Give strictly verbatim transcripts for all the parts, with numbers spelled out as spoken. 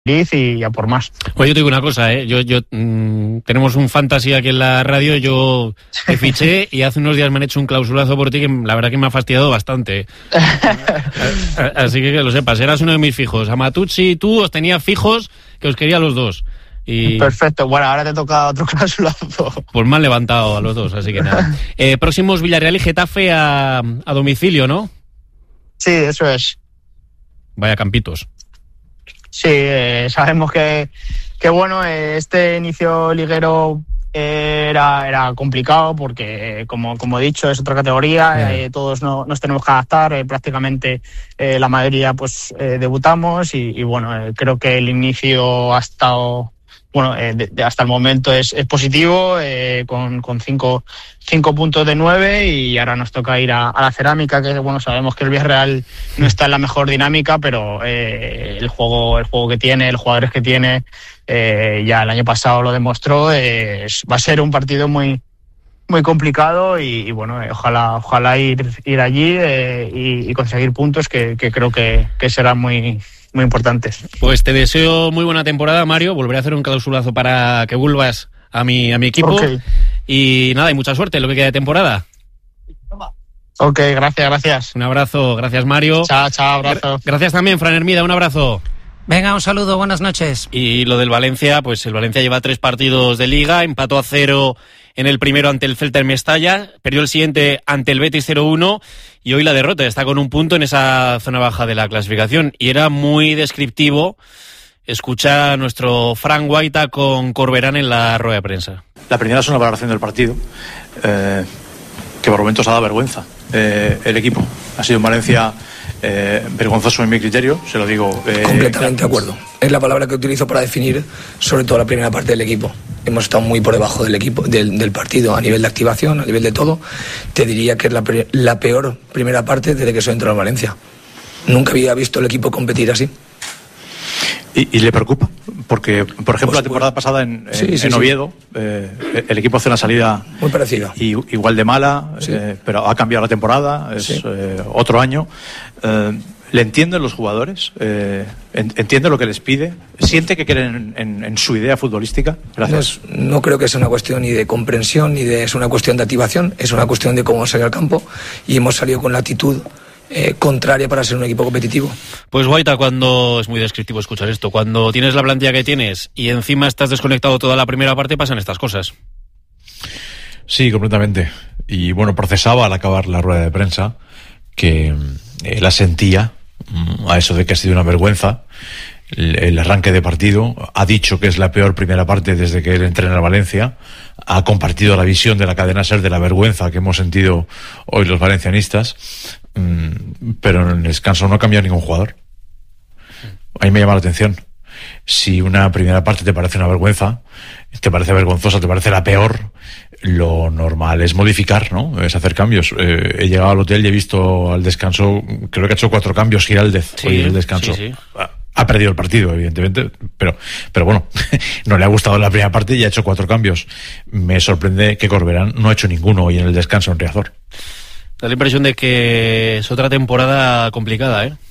y a por más. Pues yo te digo una cosa, ¿eh? yo, yo mmm, tenemos un fantasy aquí en la radio, yo te fiché y hace unos días me han hecho un clausulazo por ti que la verdad que me ha fastidiado bastante. Así que que lo sepas, eras uno de mis fijos. A Matucci y tú os tenía fijos que os quería a los dos. Y perfecto, bueno, ahora te toca otro clausulazo. Pues me han levantado a los dos, así que nada. Eh, próximos Villarreal y Getafe a, a domicilio, ¿no? Sí, eso es. Vaya campitos. Sí, eh, sabemos que, que bueno, eh, este inicio liguero eh, era, era complicado porque, como, como he dicho, es otra categoría, eh, todos no, nos tenemos que adaptar, eh, prácticamente eh, la mayoría pues eh, debutamos y, y bueno, eh, creo que el inicio ha estado... Bueno, eh, de, de hasta el momento es, es positivo, eh, con, con cinco, cinco puntos de nueve y ahora nos toca ir a, a la Cerámica, que bueno, sabemos que el Villarreal no está en la mejor dinámica, pero eh, el juego el juego que tiene, los jugadores que tiene, eh, ya el año pasado lo demostró, eh, es, va a ser un partido muy muy complicado y, y bueno, eh, ojalá ojalá ir ir allí eh, y, y conseguir puntos que, que creo que, que serán muy muy importantes. Pues te deseo muy buena temporada, Mario. Volveré a hacer un clausulazo para que vuelvas a mi, a mi equipo. Okay. Y nada, y mucha suerte en lo que queda de temporada. Ok, gracias, gracias. Un abrazo, gracias, Mario. Chao, chao, abrazo. Gracias también, Fran Hermida, un abrazo. Venga, un saludo, buenas noches. Y lo del Valencia, pues el Valencia lleva tres partidos de Liga, empató a cero en el primero ante el Celta en Mestalla, perdió el siguiente ante el Betis cero uno y hoy la derrota, está con un punto en esa zona baja de la clasificación. Y era muy descriptivo escuchar a nuestro Fran Guaita con Corberán en la rueda de prensa. La primera es una valoración del partido, eh, que por momentos ha dado vergüenza. Eh, el equipo ha sido en Valencia eh, vergonzoso en mi criterio, se lo digo. Eh, Completamente de acuerdo. Es la palabra que utilizo para definir sobre todo la primera parte del equipo. Hemos estado muy por debajo del equipo, del, del partido, a nivel de activación, a nivel de todo. Te diría que es la, la peor primera parte desde que soy entrado en Valencia. Nunca había visto el equipo competir así. ¿Y, y le preocupa? Porque, por ejemplo, pues, la temporada pasada en, en, sí, sí, en Oviedo, sí. eh, el equipo hace una salida muy parecida, y, igual de mala, sí. eh, pero ha cambiado la temporada, es sí. eh, otro año. Eh, ¿Le entienden los jugadores? Eh, ¿Entiende lo que les pide? ¿Siente que quieren en, en, en su idea futbolística? Gracias. No, no creo que sea una cuestión ni de comprensión ni de es una cuestión de activación, es una cuestión de cómo salir al campo y hemos salido con la actitud Eh, contraria para ser un equipo competitivo. Pues Guaita, cuando es muy descriptivo escuchar esto, cuando tienes la plantilla que tienes y encima estás desconectado toda la primera parte, pasan estas cosas. Sí, completamente. Y bueno, procesaba al acabar la rueda de prensa que eh, la sentía a eso de que ha sido una vergüenza el, el arranque de partido. Ha dicho que es la peor primera parte desde que él entrena al Valencia. Ha compartido la visión de la cadena SER de la vergüenza que hemos sentido hoy los valencianistas. Pero en el descanso no ha cambiado ningún jugador. A mí me llama la atención. Si una primera parte te parece una vergüenza, te parece vergonzosa, te parece la peor, lo normal es modificar, ¿no? Es hacer cambios. Eh, he llegado al hotel y he visto al descanso, creo que ha hecho cuatro cambios Giraldez sí, hoy en el descanso. Sí, sí. Ha perdido el partido, evidentemente, pero, pero bueno, no le ha gustado la primera parte y ha hecho cuatro cambios. Me sorprende que Corberán no ha hecho ninguno hoy en el descanso en Riazor. Da la impresión de que es otra temporada complicada, ¿eh?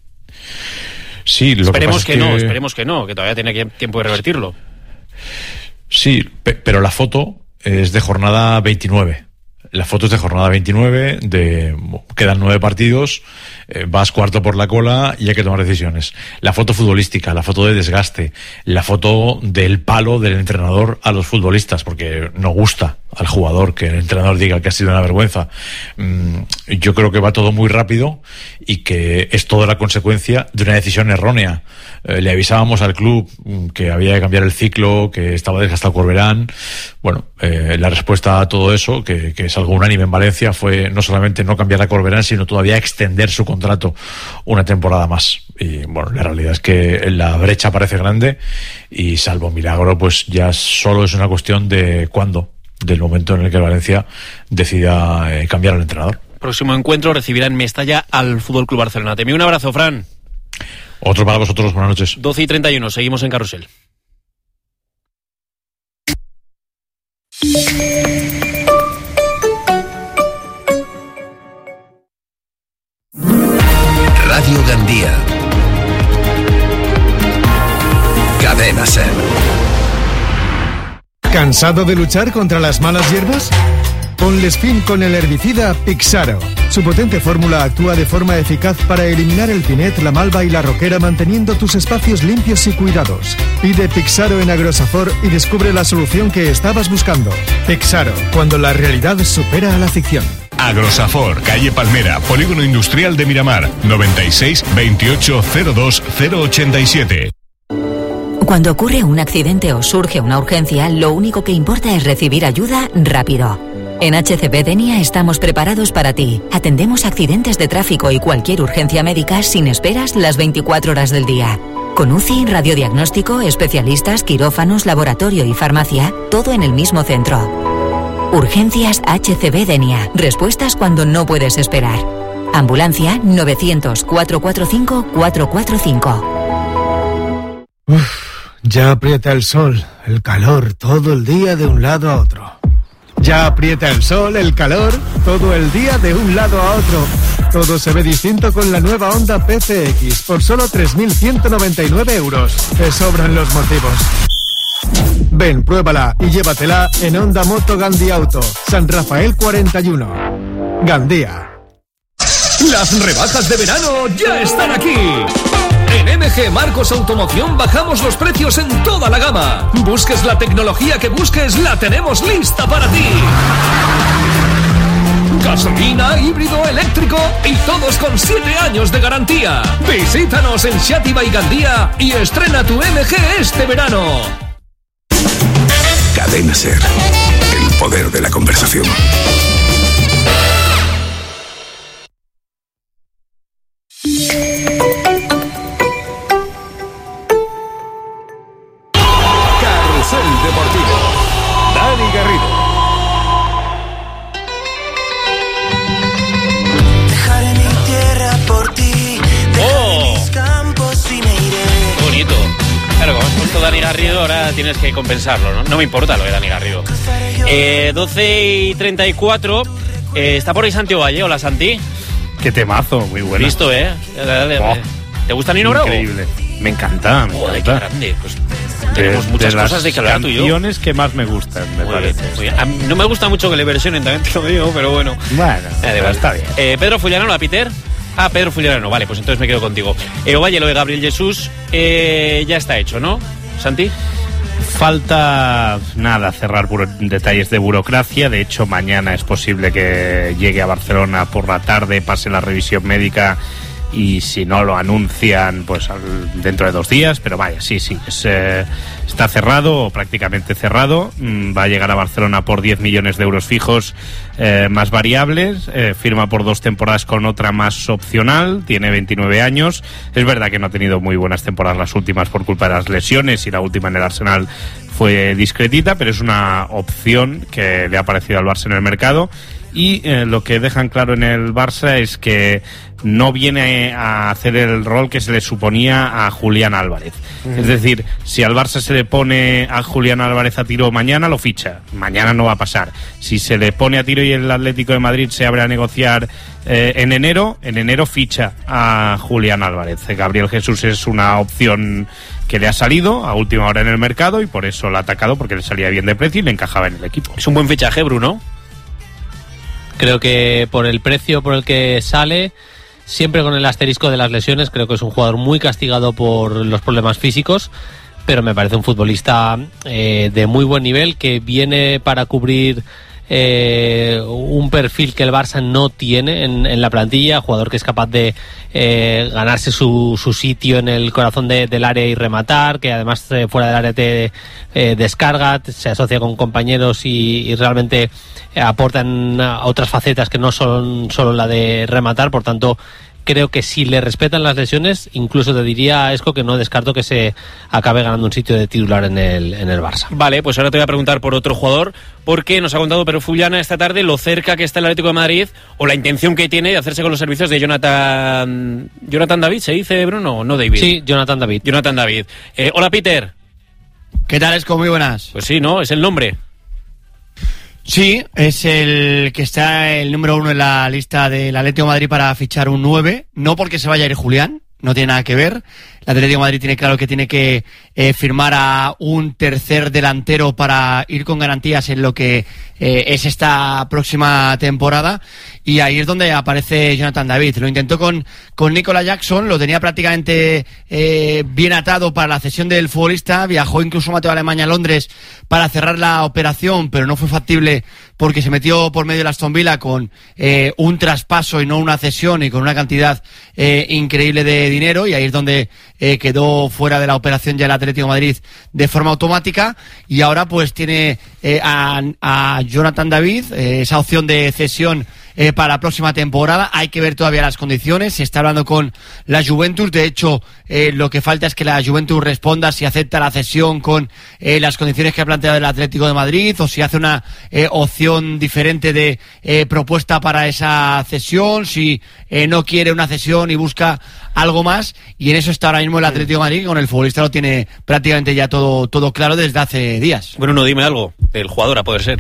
Sí, lo esperemos que, que, que no, esperemos que no, que todavía tiene tiempo de revertirlo. Sí, pe- pero la foto es de jornada veintinueve. La foto es de jornada veintinueve, de quedan nueve partidos, eh, vas cuarto por la cola y hay que tomar decisiones. La foto futbolística, la foto de desgaste, la foto del palo del entrenador a los futbolistas, porque no gusta al jugador que el entrenador diga que ha sido una vergüenza. Mm, yo creo que va todo muy rápido y que es toda la consecuencia de una decisión errónea. Eh, le avisábamos al club que había que cambiar el ciclo, que estaba desgastado Corberán. Bueno, eh, la respuesta a todo eso, que, que es algo unánime en Valencia, fue no solamente no cambiar a Corberán, sino todavía extender su contrato una temporada más. Y bueno, la realidad es que la brecha parece grande y salvo milagro, pues ya solo es una cuestión de cuándo, del momento en el que el Valencia decida eh, cambiar al entrenador. Próximo encuentro recibirá en Mestalla al F C Barcelona. Te envío un abrazo, Fran. Otro para vosotros, buenas noches. doce y treinta y uno, seguimos en Carrusel. Radio Gandía. Cadena SER. ¿Cansado de luchar contra las malas hierbas? Ponles fin con el herbicida Pixaro. Su potente fórmula actúa de forma eficaz para eliminar el pinet, la malva y la roquera, manteniendo tus espacios limpios y cuidados. Pide Pixaro en Agrosafor y descubre la solución que estabas buscando. Pixaro, cuando la realidad supera a la ficción. Agrosafor, calle Palmera, Polígono Industrial de Miramar, noventa y seis veintiocho cero dos cero ochenta y siete. Cuando ocurre un accidente o surge una urgencia, lo único que importa es recibir ayuda rápido. En H C B Denia estamos preparados para ti. Atendemos accidentes de tráfico y cualquier urgencia médica sin esperas las veinticuatro horas del día. Con U C I, radiodiagnóstico, especialistas, quirófanos, laboratorio y farmacia, todo en el mismo centro. Urgencias H C B Denia. Respuestas cuando no puedes esperar. Ambulancia novecientos, cuatrocientos cuarenta y cinco, cuatrocientos cuarenta y cinco. Uf. Ya aprieta el sol, el calor, todo el día de un lado a otro. Ya aprieta el sol, el calor, todo el día de un lado a otro. Todo se ve distinto con la nueva Honda P C X por solo tres mil ciento noventa y nueve euros. Te sobran los motivos. Ven, pruébala y llévatela en Honda Moto Gandía Auto, San Rafael cuarenta y uno. Gandía. Las rebajas de verano ya están aquí. En M G Marcos Automoción bajamos los precios en toda la gama. Busques la tecnología que busques, la tenemos lista para ti. Gasolina, híbrido, eléctrico y todos con siete años de garantía. Visítanos en Xàtiva y Gandía y estrena tu M G este verano. Cadena SER, el poder de la conversación. Deportivo, Dani Garrido. Dejaré mi tierra por ti, ¡oh! Mis campos y me iré. Qué bonito. Claro, como has puesto Dani Garrido, ahora tienes que compensarlo, ¿no? No me importa lo de Dani Garrido. Eh, doce y treinta y cuatro. Eh, está por ahí Santi Ovalle. Hola, Santi. Qué temazo, muy bueno. Listo, ¿eh? Dale, dale, dale. Oh, ¿te gusta Nino Bravo? Increíble. Me encanta, me Joder, encanta. qué grande. Pues tenemos de, muchas de cosas de que hablar tú y yo. Las canciones que más me gustan, me muy parece. Bien, muy bien. A mí no me gusta mucho que le versionen, también te lo digo, pero bueno. Bueno, eh, vale, está bien. Eh, Pedro Fullanano, ¿a Peter? Ah, Pedro Fullanano, vale, pues entonces me quedo contigo. Eh, Ovalle, lo de Gabriel Jesús eh, ya está hecho, ¿no? ¿Santi? Falta nada, cerrar detalles de burocracia. De hecho, mañana es posible que llegue a Barcelona por la tarde, pase la revisión médica y si no lo anuncian, pues al, dentro de dos días. Pero vaya, sí, sí, es, eh, está cerrado o prácticamente cerrado. Mm, va a llegar a Barcelona por diez millones de euros fijos eh, más variables. Eh, firma por dos temporadas con otra más opcional. Tiene veintinueve años. Es verdad que no ha tenido muy buenas temporadas las últimas por culpa de las lesiones y la última en el Arsenal fue discretita, pero es una opción que le ha parecido al Barça en el mercado. Y eh, lo que dejan claro en el Barça es que no viene a hacer el rol que se le suponía a Julián Álvarez. Uh-huh. Es decir, si al Barça se le pone a Julián Álvarez a tiro mañana, lo ficha. Mañana no va a pasar. Si se le pone a tiro y el Atlético de Madrid se abre a negociar eh, en enero, en enero ficha a Julián Álvarez. Gabriel Jesús es una opción que le ha salido a última hora en el mercado y por eso lo ha atacado, porque le salía bien de precio y le encajaba en el equipo. Es un buen fichaje, Bruno. Creo que por el precio por el que sale, siempre con el asterisco de las lesiones, creo que es un jugador muy castigado por los problemas físicos, pero me parece un futbolista eh, de muy buen nivel que viene para cubrir eh, un perfil que el Barça no tiene en, en la plantilla, jugador que es capaz de eh, ganarse su, su sitio en el corazón de, del área y rematar, que además eh, fuera del área te eh, descarga, se asocia con compañeros y, y realmente aportan otras facetas que no son solo la de rematar. Por tanto, creo que si le respetan las lesiones, incluso te diría a Esco que no descarto que se acabe ganando un sitio de titular en el, en el Barça. Vale, pues ahora te voy a preguntar por otro jugador, porque nos ha contado Pedro Fullana esta tarde lo cerca que está el Atlético de Madrid, o la intención que tiene de hacerse con los servicios de Jonathan Jonathan David, ¿se dice, Bruno? No, David. Sí, Jonathan David. Jonathan David. Eh, hola, Peter. ¿Qué tal, Esco? Muy buenas. Pues sí, ¿no? Es el nombre. Sí, es el que está el número uno en la lista del Atlético de Madrid para fichar un nueve, no porque se vaya a ir Julián, no tiene nada que ver. El Atlético de Madrid tiene claro que tiene que eh, firmar a un tercer delantero para ir con garantías en lo que eh, es esta próxima temporada, y ahí es donde aparece Jonathan David. Lo intentó con, con Nicolas Jackson, lo tenía prácticamente eh, bien atado para la cesión del futbolista, viajó incluso Mateo Alemania a Londres para cerrar la operación, pero no fue factible porque se metió por medio de la Aston Villa con eh, un traspaso y no una cesión, y con una cantidad eh, increíble de dinero, y ahí es donde eh, quedó fuera de la operación ya el Atlético de Madrid de forma automática, y ahora pues tiene eh, a, a Jonathan David, eh, esa opción de cesión Eh, para la próxima temporada. Hay que ver todavía las condiciones, se está hablando con la Juventus, de hecho eh, lo que falta es que la Juventus responda si acepta la cesión con eh, las condiciones que ha planteado el Atlético de Madrid, o si hace una eh, opción diferente de eh, propuesta para esa cesión, si eh, no quiere una cesión y busca algo más, y en eso está ahora mismo el Atlético de Madrid, que con el futbolista lo tiene prácticamente ya todo, todo claro desde hace días. Bueno, no, dime algo del jugador, a poder ser.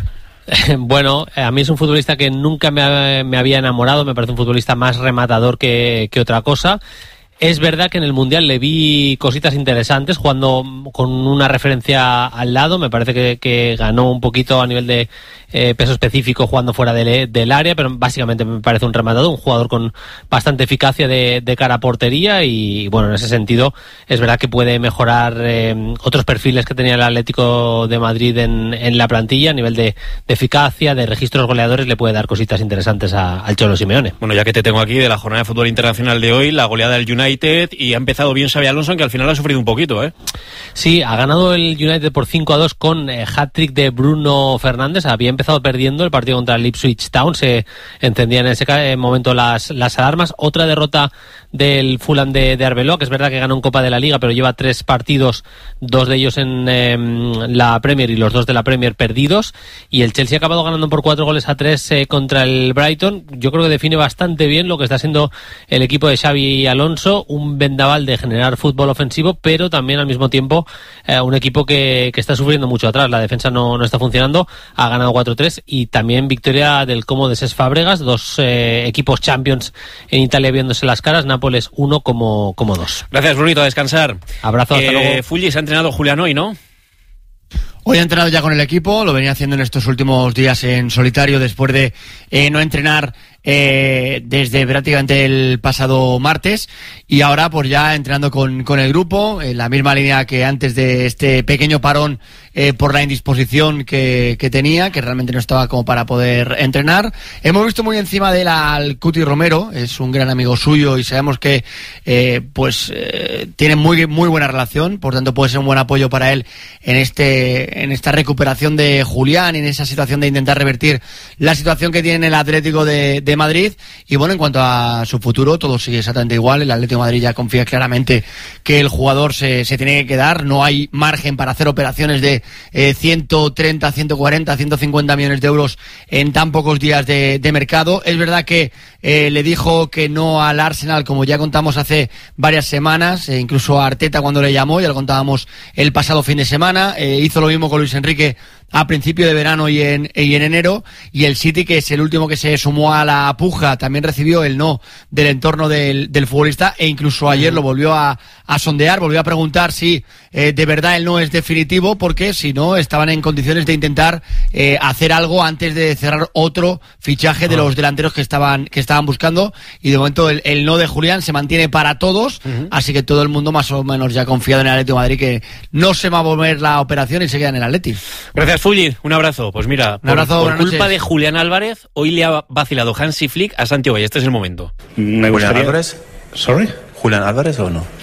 Bueno, a mí es un futbolista que nunca me, ha, me había enamorado, me parece un futbolista más rematador que, que otra cosa. Es verdad que en el Mundial le vi cositas interesantes, jugando con una referencia al lado. Me parece que, que ganó un poquito a nivel de eh, peso específico jugando fuera del, del área, pero básicamente me parece un rematador, un jugador con bastante eficacia de, de cara a portería, y bueno, en ese sentido es verdad que puede mejorar eh, otros perfiles que tenía el Atlético de Madrid en, en la plantilla a nivel de, de eficacia, de registros goleadores. Le puede dar cositas interesantes a, al Cholo Simeone. Bueno, ya que te tengo aquí, de la jornada de fútbol internacional de hoy, la goleada del United, y ha empezado bien Xabi Alonso, aunque al final ha sufrido un poquito, ¿eh? Sí, ha ganado el United por cinco a dos con eh, hat-trick de Bruno Fernández. Había empezado perdiendo el partido contra el Ipswich Town, se encendían en ese momento las, las alarmas. Otra derrota del Fulham de, de Arbeloa, que es verdad que ganó en Copa de la Liga, pero lleva tres partidos, dos de ellos en eh, la Premier y los dos de la Premier perdidos, y el Chelsea ha acabado ganando por cuatro goles a tres eh, contra el Brighton. Yo creo que define bastante bien lo que está siendo el equipo de Xabi Alonso, un vendaval de generar fútbol ofensivo, pero también al mismo tiempo eh, un equipo que, que está sufriendo mucho atrás. La defensa no, no está funcionando, ha ganado cuatro tres, y también victoria del Como de Cesc Fábregas, dos eh, equipos champions en Italia viéndose las caras, Nápoles uno como, como dos. Gracias, Brunito, a descansar. Abrazo, hasta eh, luego. Fulli, se ha entrenado Julián hoy, ¿no? Hoy ha entrenado ya con el equipo, lo venía haciendo en estos últimos días en solitario después de eh, no entrenar eh, desde prácticamente el pasado martes, y ahora pues ya entrenando con, con el grupo, en la misma línea que antes de este pequeño parón eh, por la indisposición que, que tenía, que realmente no estaba como para poder entrenar. Hemos visto muy encima de él al Cuti Romero, es un gran amigo suyo y sabemos que eh, pues eh, tiene muy, muy buena relación, por tanto puede ser un buen apoyo para él en este en esta recuperación de Julián, en esa situación de intentar revertir la situación que tiene el Atlético de, de Madrid. Y bueno, en cuanto a su futuro, todo sigue exactamente igual. El Atlético de Madrid ya confía claramente que el jugador se, se tiene que quedar, no hay margen para hacer operaciones de eh, ciento treinta, ciento cuarenta, ciento cincuenta millones de euros en tan pocos días de, de mercado. Es verdad que eh, le dijo que no al Arsenal, como ya contamos hace varias semanas, e incluso a Arteta cuando le llamó, ya lo contábamos el pasado fin de semana. Eh, hizo lo mismo con Luis Enrique a principio de verano y en, y en enero, y el City, que es el último que se sumó a la puja, también recibió el no del entorno del, del futbolista, e incluso ayer lo volvió a, a sondear, volvió a preguntar si eh, de verdad el no es definitivo, porque si no estaban en condiciones de intentar eh, hacer algo antes de cerrar otro fichaje de los delanteros que estaban que estaban buscando, y de momento el, el no de Julián se mantiene para todos, uh-huh. Así que todo el mundo más o menos ya confiado en el Atlético de Madrid, que no se va a volver la operación y se queda en el Atlético. Gracias, Fulli, un abrazo. Pues mira, un por, abrazo, por culpa noches. de Julián Álvarez, hoy le ha vacilado Hansi Flick a Santi Ovalle. Este es el momento. Me ¿Julián Álvarez? Sorry? ¿Julián Álvarez o no?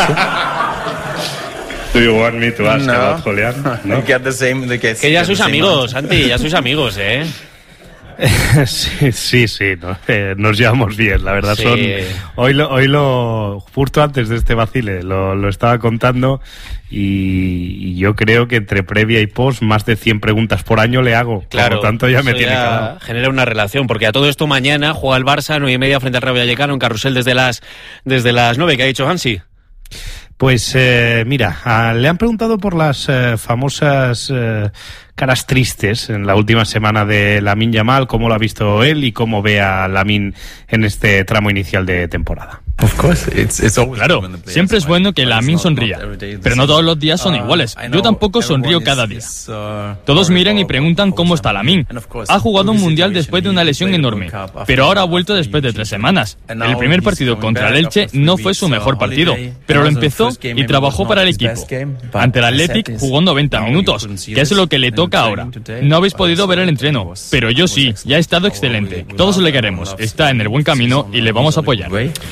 Do you want me to ask no. about Julián? No. Get the same, the que ya sois amigos, Santi, ya sois amigos, ¿eh? sí, sí, sí, no, eh, nos llevamos bien, la verdad. Sí. Son hoy lo, hoy lo justo antes de este vacile lo, lo estaba contando, y, y yo creo que entre previa y post más de cien preguntas por año le hago. Claro, por lo tanto ya me tiene ya calado. Genera una relación, porque a todo esto mañana juega el Barça nueve y media frente al Rayo Vallecano en Carrusel desde las desde las nueve. ¿Qué ha dicho Hansi? Pues eh, mira, a, le han preguntado por las eh, famosas eh, caras tristes en la última semana de Lamine Yamal, cómo lo ha visto él y cómo ve a Lamine en este tramo inicial de temporada. Claro, siempre es bueno que Lamine sonría, pero no todos los días son iguales. Yo tampoco sonrío cada día. Todos miran y preguntan cómo está Lamine. Ha jugado un mundial después de una lesión enorme, pero ahora ha vuelto después de tres semanas. El primer partido contra el Elche no fue su mejor partido, pero lo empezó y trabajó para el equipo. Ante el Athletic jugó noventa minutos, que es lo que le toca ahora. No habéis podido ver el entreno, pero yo sí, ya ha estado excelente. Todos le queremos, está en el buen camino y le vamos a apoyar.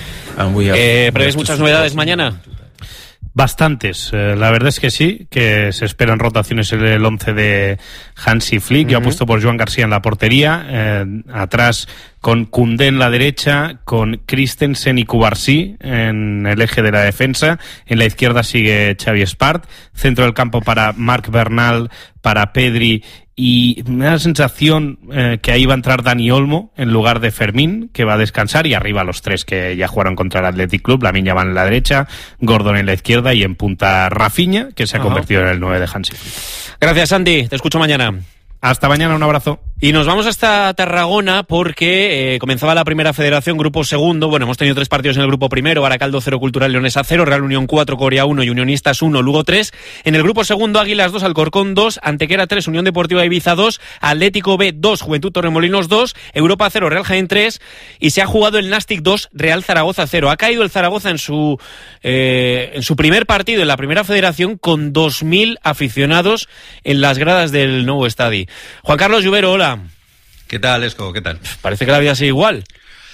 Eh, ¿Prevés muchas novedades mañana? Bastantes, eh, la verdad es que sí, que se esperan rotaciones en el once de Hansi Flick. Yo Uh-huh. apuesto por Joan García en la portería, eh, atrás con Koundé en la derecha, con Christensen y Cubarsí en el eje de la defensa, en la izquierda sigue Xavi Espart, centro del campo para Marc Bernal, para Pedri, y me da la sensación eh, que ahí va a entrar Dani Olmo en lugar de Fermín, que va a descansar, y arriba los tres que ya jugaron contra el Athletic Club. Lamine Yamal en la derecha, Gordon en la izquierda y en punta Rafinha, que se ha Ajá. convertido en el nueve de Hansi. Gracias, Andy. Te escucho mañana. Hasta mañana, un abrazo. Y nos vamos hasta Tarragona porque eh, comenzaba la primera federación, grupo segundo. Bueno, hemos tenido tres partidos en el grupo primero: Baracaldo cero, Cultural Leonesa cero, Real Unión cuatro, Corea uno y Unionistas uno, Lugo tres. En el grupo segundo, Águilas dos, Alcorcón dos, Antequera tres, Unión Deportiva Ibiza dos, Atlético B dos, Juventud Torremolinos dos, Europa cero, Real Jaén tres, y se ha jugado el Nastic dos, Real Zaragoza cero. Ha caído el Zaragoza en su eh, en su primer partido en la primera federación con dos mil aficionados en las gradas del nuevo estadio. Juan Carlos Lluvero, hola. ¿Qué tal, Esco? ¿Qué tal? Parece que la vida sigue igual.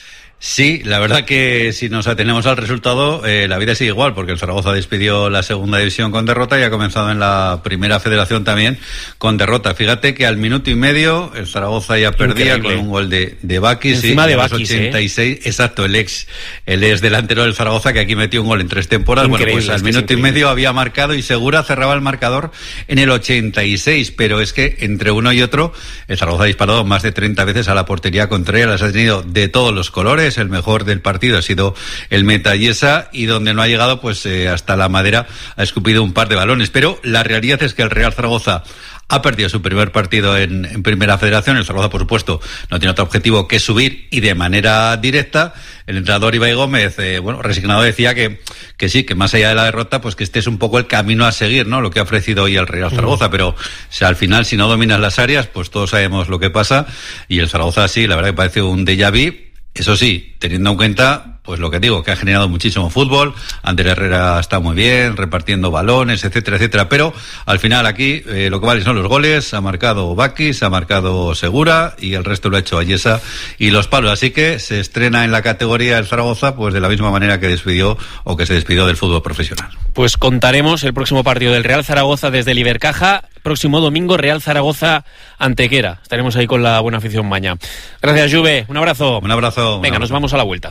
Sí, la verdad que si nos atenemos al resultado, eh, la vida sigue igual, porque el Zaragoza despidió la segunda división con derrota y ha comenzado en la primera federación también con derrota. Fíjate que al minuto y medio el Zaragoza ya perdía Increíble. con un gol de, de Bakis. Encima sí, de a los Bakis, ochenta y seis, ¿eh? Exacto, el ex, el ex delantero del Zaragoza, que aquí metió un gol en tres temporadas. Increíble, bueno, pues al es que es minuto y increíble. medio había marcado y Segura cerraba el marcador en el ochenta y seis, pero es que entre uno y otro el Zaragoza ha disparado más de treinta veces a la portería contraria, las ha tenido de todos los colores. El mejor del partido ha sido el Metallesa, y donde no ha llegado, pues eh, hasta la Madera ha escupido un par de balones. Pero la realidad es que el Real Zaragoza ha perdido su primer partido en, en Primera Federación. El Zaragoza, por supuesto, no tiene otro objetivo que subir, y de manera directa. El entrenador Ibai Gómez, eh, bueno, resignado, decía que, que sí, que más allá de la derrota, pues que este es un poco el camino a seguir, ¿no? Lo que ha ofrecido hoy el Real Zaragoza. Pero, o sea, al final, si no dominas las áreas, pues todos sabemos lo que pasa. Y el Zaragoza, sí, la verdad que parece un déjà vu. Eso sí, teniendo en cuenta, pues lo que digo, que ha generado muchísimo fútbol. Ander Herrera está muy bien, repartiendo balones, etcétera, etcétera. Pero al final aquí eh, lo que vale son los goles. Ha marcado Bakis, ha marcado Segura, y el resto lo ha hecho Ayesa y los palos. Así que se estrena en la categoría el Zaragoza, pues de la misma manera que despidió o que se despidió del fútbol profesional. Pues contaremos el próximo partido del Real Zaragoza desde el Ibercaja. Próximo domingo, Real Zaragoza Antequera. Estaremos ahí con la buena afición maña. Gracias, Juve. Un abrazo. Un abrazo. Un Venga, abrazo. nos vamos a la vuelta.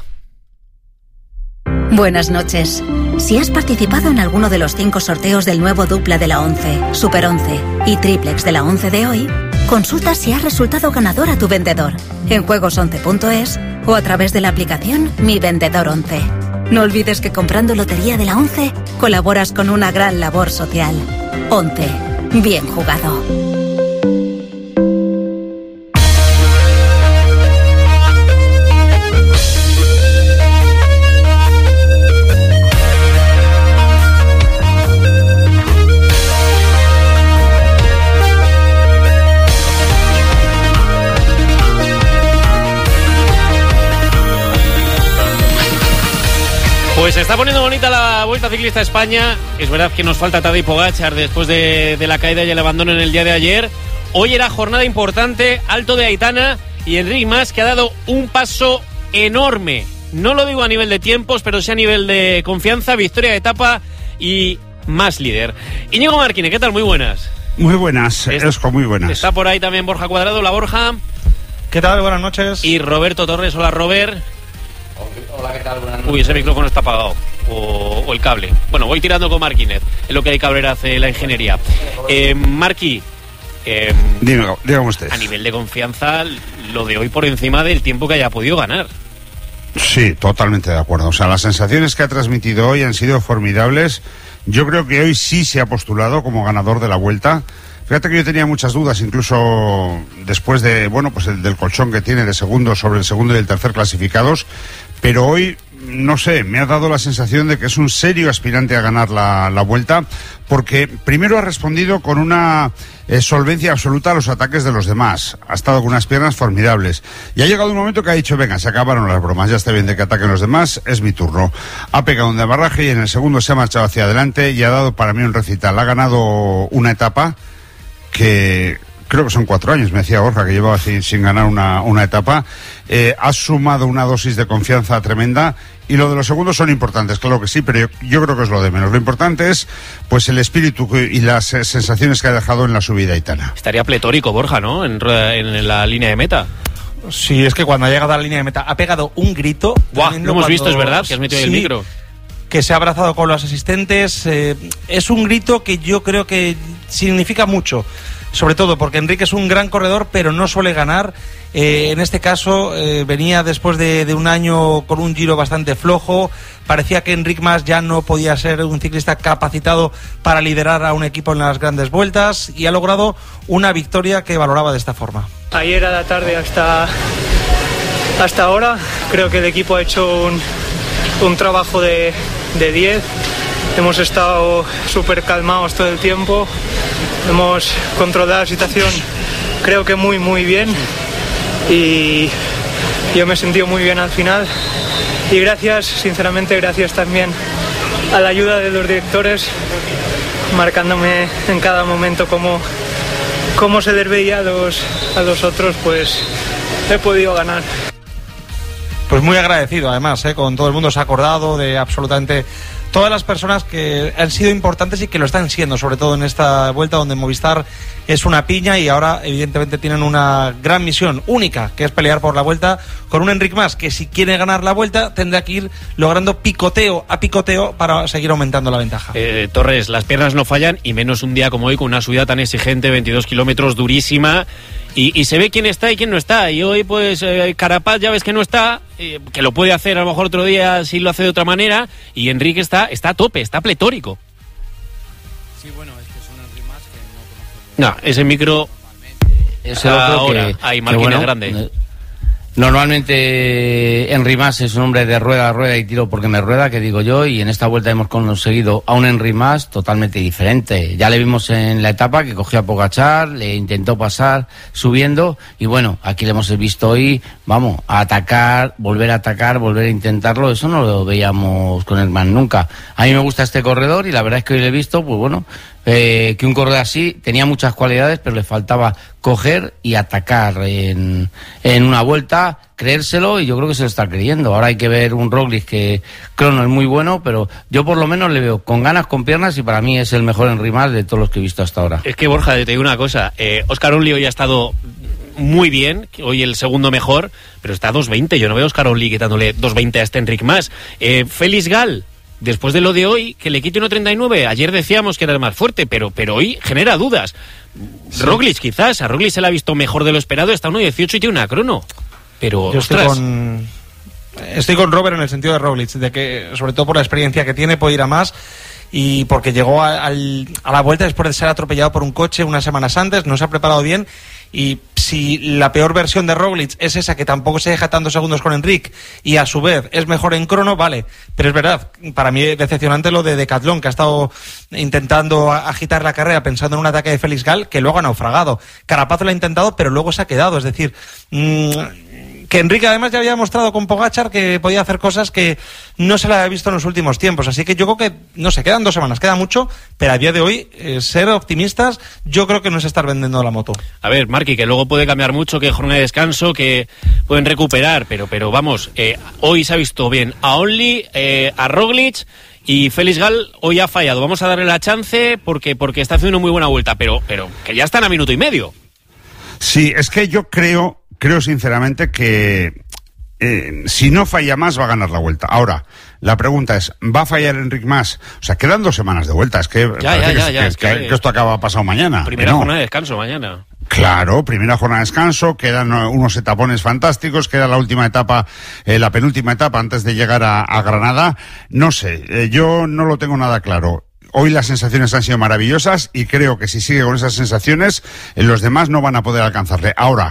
Buenas noches. Si has participado en alguno de los cinco sorteos del nuevo dupla de la once, Super once y Triplex de la once de hoy, consulta si has resultado ganador a tu vendedor en juegos once punto es o a través de la aplicación Mi Vendedor once. No olvides que comprando Lotería de la once colaboras con una gran labor social. once. Bien jugado. Pues se está poniendo bonita la Vuelta Ciclista a España. Es verdad que nos falta Tadej Pogačar después de, de la caída y el abandono en el día de ayer. Hoy era jornada importante, Alto de Aitana y Enric Mas, que ha dado un paso enorme. No lo digo a nivel de tiempos, pero sí a nivel de confianza, victoria de etapa y más líder. Íñigo Marquine, ¿qué tal? Muy buenas. Muy buenas, Esco, muy buenas. Está por ahí también Borja Cuadrado. Hola, Borja. ¿Qué tal? Buenas noches. Y Roberto Torres. Hola, Robert. Hola, ¿qué tal? Buenas noches. Uy, ese micrófono está apagado. O, o el cable. Bueno, voy tirando con Marquínez. Es lo que hay Cabrera hace la ingeniería. Eh, Marqui, eh, Dígame, dígame usted. a nivel de confianza, lo de hoy por encima del tiempo que haya podido ganar. Sí, totalmente de acuerdo. O sea, las sensaciones que ha transmitido hoy han sido formidables. Yo creo que hoy sí se ha postulado como ganador de la Vuelta. Fíjate que yo tenía muchas dudas, incluso después de, bueno, pues el del colchón que tiene de segundo sobre el segundo y el tercer clasificados, pero hoy no sé, me ha dado la sensación de que es un serio aspirante a ganar la, la Vuelta, porque primero ha respondido con una eh, solvencia absoluta a los ataques de los demás. Ha estado con unas piernas formidables. Y ha llegado un momento que ha dicho, venga, se acabaron las bromas, ya está bien de que ataquen los demás, es mi turno. Ha pegado un debarraje y en el segundo se ha marchado hacia adelante y ha dado para mí un recital. Ha ganado una etapa que... creo que son cuatro años, me decía Borja, que llevaba así, sin ganar una, una etapa. Eh, ha sumado una dosis de confianza tremenda. Y lo de los segundos son importantes, claro que sí, pero yo, yo creo que es lo de menos. Lo importante es pues el espíritu y las eh, sensaciones que ha dejado en la subida Aitana. Estaría pletórico Borja, ¿no? En, en la línea de meta. Sí, es que cuando ha llegado a la línea de meta ha pegado un grito. Buah, lo hemos cuando... visto, es verdad, que has metido sí, el micro. Que se ha abrazado con los asistentes. Eh, es un grito que yo creo que significa mucho. Sobre todo porque Enric es un gran corredor, pero no suele ganar. Eh, en este caso eh, venía después de, de un año con un Giro bastante flojo. Parecía que Enric Mas ya no podía ser un ciclista capacitado para liderar a un equipo en las grandes vueltas, y ha logrado una victoria que valoraba de esta forma. Ayer a la tarde hasta, hasta ahora creo que el equipo ha hecho un, un trabajo de diez. Hemos estado súper calmados todo el tiempo. Hemos controlado la situación, creo que muy, muy bien. Y yo me he sentido muy bien al final. Y gracias, sinceramente, gracias también a la ayuda de los directores, marcándome en cada momento cómo, cómo se les veía a los, a los otros, pues he podido ganar. Pues muy agradecido, además, ¿eh? Con todo el mundo se ha acordado de absolutamente todas las personas que han sido importantes y que lo están siendo, sobre todo en esta vuelta donde Movistar es una piña y ahora evidentemente tienen una gran misión única, que es pelear por la vuelta con un Enric Mas que, si quiere ganar la vuelta, tendrá que ir logrando picoteo a picoteo para seguir aumentando la ventaja. Eh, Torres, las piernas no fallan, y menos un día como hoy con una subida tan exigente, veintidós kilómetros, durísima. Y, y se ve quién está y quién no está. Y hoy, pues, eh, Carapaz ya ves que no está, eh, que lo puede hacer a lo mejor otro día si lo hace de otra manera. Y Enrique está, está a tope, está pletórico. Sí, bueno, es que es un Enric Mas que no conozco. No, ese micro. Ese otro ahora, que, hay que máquina bueno, grande. Normalmente Enric Mas es un hombre de rueda a rueda y tiro porque me rueda, que digo yo, y en esta vuelta hemos conseguido a un Enric Mas totalmente diferente. Ya le vimos en la etapa que cogió a Pogačar, le intentó pasar subiendo, y bueno, aquí le hemos visto hoy, vamos, a atacar, volver a atacar, volver a intentarlo. Eso no lo veíamos con el Man nunca. A mí me gusta este corredor y la verdad es que hoy le he visto, pues bueno, Eh, que un corredor así tenía muchas cualidades, pero le faltaba coger y atacar en, en una vuelta, creérselo, y yo creo que se lo está creyendo. Ahora hay que ver un Roglic que crono es muy bueno, pero yo por lo menos le veo con ganas, con piernas, y para mí es el mejor Enric Mas de todos los que he visto hasta ahora. Es que, Borja, te digo una cosa, eh, Óscar Onlí hoy ha estado muy bien, hoy el segundo mejor, pero está a dos veinte. Yo no veo a Óscar Onlí quitándole dos veinte a este Enric Mas. Eh, Félix Gal, después de lo de hoy, que le quite uno treinta y nueve. Ayer decíamos que era el más fuerte, pero, pero hoy genera dudas. Sí. Roglic, quizás. A Roglic se le ha visto mejor de lo esperado. Está uno dieciocho y tiene una crono. Pero, Yo ostras. estoy con, estoy con Robert en el sentido de Roglic, de que, sobre todo por la experiencia que tiene, puede ir a más. Y porque llegó a, al, a la vuelta después de ser atropellado por un coche unas semanas antes, no se ha preparado bien. Y si la peor versión de Roglic es esa, que tampoco se deja tantos segundos con Enric y a su vez es mejor en crono, vale, pero es verdad, para mí es decepcionante lo de Decathlon, que ha estado intentando agitar la carrera pensando en un ataque de Félix Gal, que luego ha naufragado. Carapaz lo ha intentado, pero luego se ha quedado, es decir, mmm, que Enrique además ya había mostrado con Pogačar que podía hacer cosas que no se le había visto en los últimos tiempos, así que yo creo que, no sé, quedan dos semanas, queda mucho, pero a día de hoy, eh, ser optimistas, yo creo que no es estar vendiendo la moto. A ver, Marqui, que luego puede cambiar mucho, que jornada de descanso, que pueden recuperar, pero, pero vamos, eh, hoy se ha visto bien a Onlí, eh, a Roglic, y Félix Gal hoy ha fallado. Vamos a darle la chance porque, porque está haciendo una muy buena vuelta, pero, pero que ya están a minuto y medio. Sí, es que yo creo... Creo sinceramente que eh, si no falla más va a ganar la vuelta. Ahora, la pregunta es, ¿va a fallar Enric Mas? O sea, quedan dos semanas de vuelta. Es que, ya, ya, que, ya, ya, que, es que, que, que esto acaba pasado mañana. Primera no. jornada de descanso mañana. Claro, primera jornada de descanso, quedan unos etapones fantásticos, queda la última etapa, eh, la penúltima etapa antes de llegar a, a Granada. No sé, eh, yo no lo tengo nada claro. Hoy las sensaciones han sido maravillosas y creo que si sigue con esas sensaciones, eh, los demás no van a poder alcanzarle. Ahora,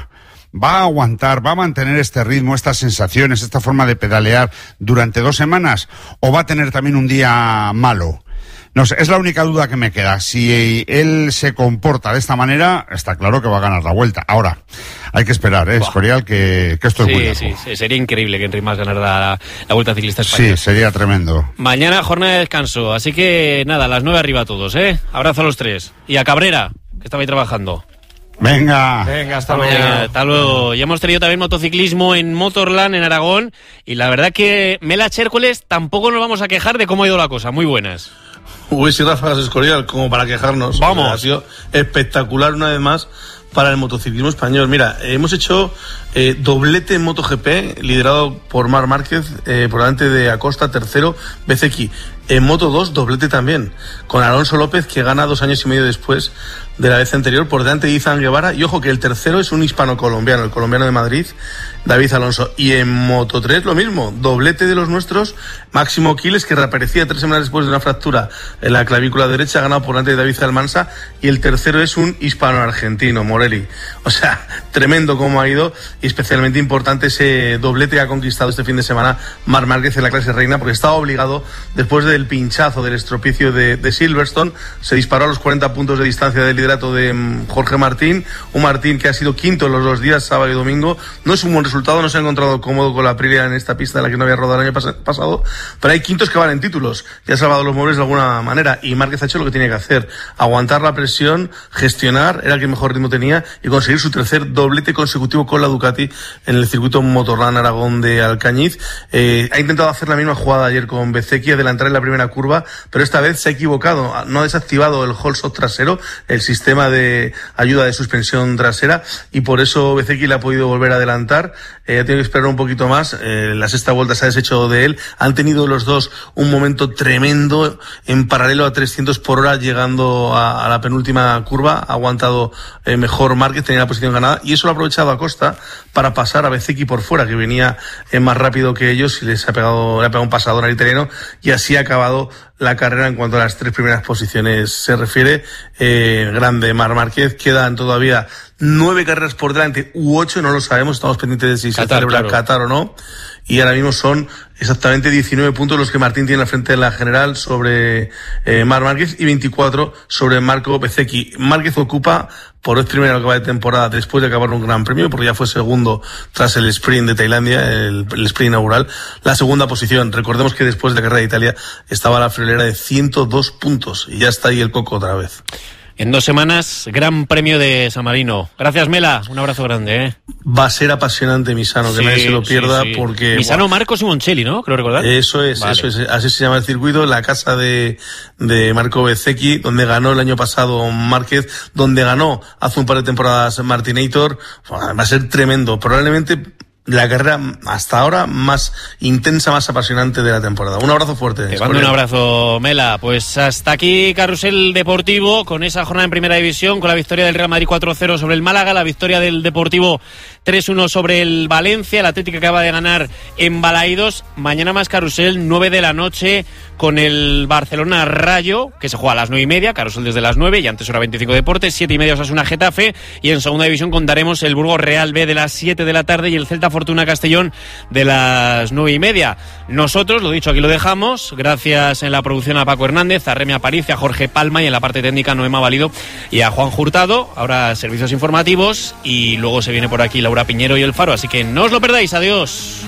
¿Va a aguantar, va a mantener este ritmo, estas sensaciones, esta forma de pedalear durante dos semanas? ¿O va a tener también un día malo? No sé, es la única duda que me queda. Si él se comporta de esta manera, está claro que va a ganar la Vuelta. Ahora, hay que esperar, ¿eh, Escorial? Que, que esto es sí, muy largo. Sí, sí, sería increíble que Henry Mas ganara la, la Vuelta Ciclista Española. Sí, sería tremendo. Mañana jornada de descanso, así que nada, a las nueve arriba todos, ¿eh? Abrazo a los tres. Y a Cabrera, que estaba ahí trabajando. Venga. Venga, hasta luego. mañana. Hasta luego. Ya hemos tenido también motociclismo en Motorland, en Aragón. Y la verdad que Mela Chércoles tampoco nos vamos a quejar de cómo ha ido la cosa. Muy buenas. Uy, sí, ráfagas Escorial, como para quejarnos. Vamos. Ha sido espectacular una vez más para el motociclismo español. Mira, hemos hecho eh, doblete en MotoGP, liderado por Marc Márquez, eh, por delante de Acosta, tercero, Bezzecchi. En Moto dos, doblete también, con Alonso López, que gana dos años y medio después de la vez anterior, por delante de Izan Guevara. Y ojo que el tercero es un hispano-colombiano, el colombiano de Madrid, David Alonso. Y en Moto tres lo mismo, doblete de los nuestros, Máximo Quiles, que reaparecía tres semanas después de una fractura en la clavícula derecha, ha ganado por delante de David Almansa. Y el tercero es un hispano-argentino, Morelli. O sea, tremendo cómo ha ido, y especialmente importante ese doblete que ha conquistado este fin de semana Marc Márquez en la clase reina, porque estaba obligado, después del pinchazo, del estropicio de, de Silverstone, se disparó a los cuarenta puntos de distancia del liderato de um, Jorge Martín, un Martín que ha sido quinto en los dos días, sábado y domingo. No es un buen resultado, no se ha encontrado cómodo con la Aprilia en esta pista en la que no había rodado el año pas- pasado, pero hay quintos que valen títulos, y ha salvado los muebles de alguna manera, y Márquez ha hecho lo que tiene que hacer, aguantar la presión, gestionar, era el que mejor ritmo tenía, y conseguir su tercer doblete consecutivo con la Ducati en el circuito Motorland Aragón de Alcañiz. Eh, ha intentado hacer la misma jugada ayer con Bezzecchi, adelantar en la primera curva, pero esta vez se ha equivocado, no ha desactivado el hold shot trasero, el sistema de ayuda de suspensión trasera, y por eso Bezzecchi le ha podido volver a adelantar. Eh, ha tenido que esperar un poquito más, eh, la sexta vuelta se ha deshecho de él. Han tenido los dos un momento tremendo en paralelo a trescientos por hora, llegando a, a la penúltima curva. Ha aguantado eh, mejor Márquez, tenía la posición ganada, y eso lo ha aprovechado Acosta para pasar a Bezzecchi por fuera, que venía eh, más rápido que ellos, y les ha pegado, le ha pegado un pasador al italiano, y así ha acabado la carrera en cuanto a las tres primeras posiciones se refiere. Eh, grande Marc Márquez. Quedan todavía nueve carreras por delante, u ocho, no lo sabemos, estamos pendientes de si Qatar, se celebra claro. Qatar o no, y ahora mismo son exactamente diecinueve puntos los que Martín tiene al frente de la general sobre eh, Marc Márquez, y veinticuatro sobre Marco Bezzecchi. Márquez ocupa por vez primera lo que va de temporada, después de acabar un gran premio, porque ya fue segundo tras el sprint de Tailandia, el, el sprint inaugural, la segunda posición. Recordemos que después de la carrera de Italia estaba la friolera de ciento dos puntos, y ya está ahí el coco otra vez. En dos semanas, Gran Premio de San Marino. Gracias, Mela. Un abrazo grande, ¿eh? Va a ser apasionante, Misano, que sí, nadie se lo pierda, sí, sí. porque... Misano, wow. Marco Simoncelli, ¿no? Creo recordar. Eso es, vale. eso es. Así se llama el circuito, la casa de, de Marco Bezzecchi, donde ganó el año pasado Márquez, donde ganó hace un par de temporadas Martinator. Va a ser tremendo. Probablemente la carrera hasta ahora más intensa, más apasionante de la temporada. Un abrazo fuerte. Te mando un abrazo, Mela. Pues hasta aquí Carrusel Deportivo, con esa jornada en Primera División, con la victoria del Real Madrid cuatro cero sobre el Málaga, la victoria del Deportivo tres uno sobre el Valencia, el Atlético acaba de ganar en Balaídos. Mañana más Carrusel, nueve de la noche, con el Barcelona Rayo, que se juega a las nueve y media, Carrusel desde las nueve, y antes hora veinticinco Deportes, siete y media Osasuna Getafe, y en Segunda División contaremos el Burgos Real B de las siete de la tarde y el Celta Fortuna Castellón de las nueve y media. Nosotros, lo dicho, aquí lo dejamos. Gracias en la producción a Paco Hernández, a Remi Aparicio, a Jorge Palma, y en la parte técnica Noema Valido y a Juan Hurtado. Ahora servicios informativos, y luego se viene por aquí Laura Piñero y El Faro, así que no os lo perdáis. Adiós.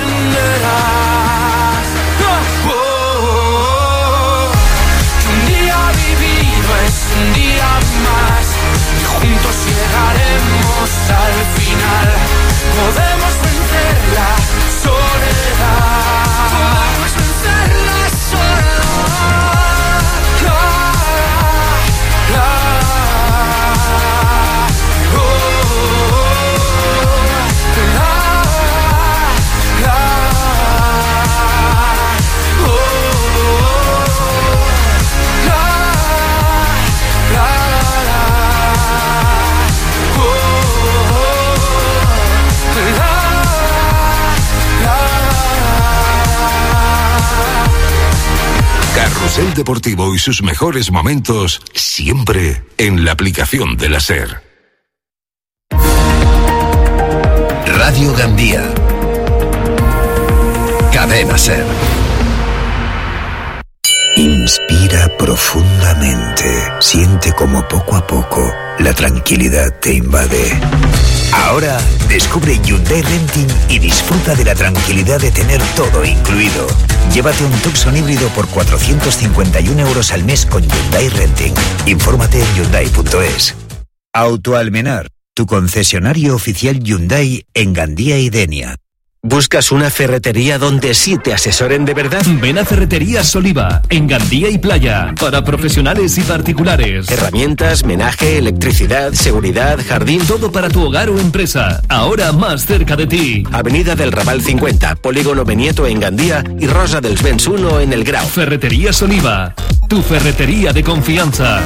Un día más y juntos llegaremos al final. Podemos vencer la soledad. Podemos vencer la soledad. La, la, oh, la, la, Carrusel Deportivo y sus mejores momentos siempre en la aplicación de la SER. Radio Gandía. Cadena SER. Inspira profundamente. Siente como poco a poco la tranquilidad te invade. Ahora descubre Hyundai Renting y disfruta de la tranquilidad de tener todo incluido. Llévate un Tucson híbrido por cuatrocientos cincuenta y uno euros al mes con Hyundai Renting. Infórmate en hyundai punto es. Autoalmenar, tu concesionario oficial Hyundai en Gandía y Denia. ¿Buscas una ferretería donde sí te asesoren de verdad? Ven a Ferreterías Oliva, en Gandía y Playa, para profesionales y particulares. Herramientas, menaje, electricidad, seguridad, jardín. Todo para tu hogar o empresa, ahora más cerca de ti. Avenida del Raval cincuenta, Polígono Benieto en Gandía y Rosa dels Vents uno en El Grau. Ferreterías Oliva, tu ferretería de confianza.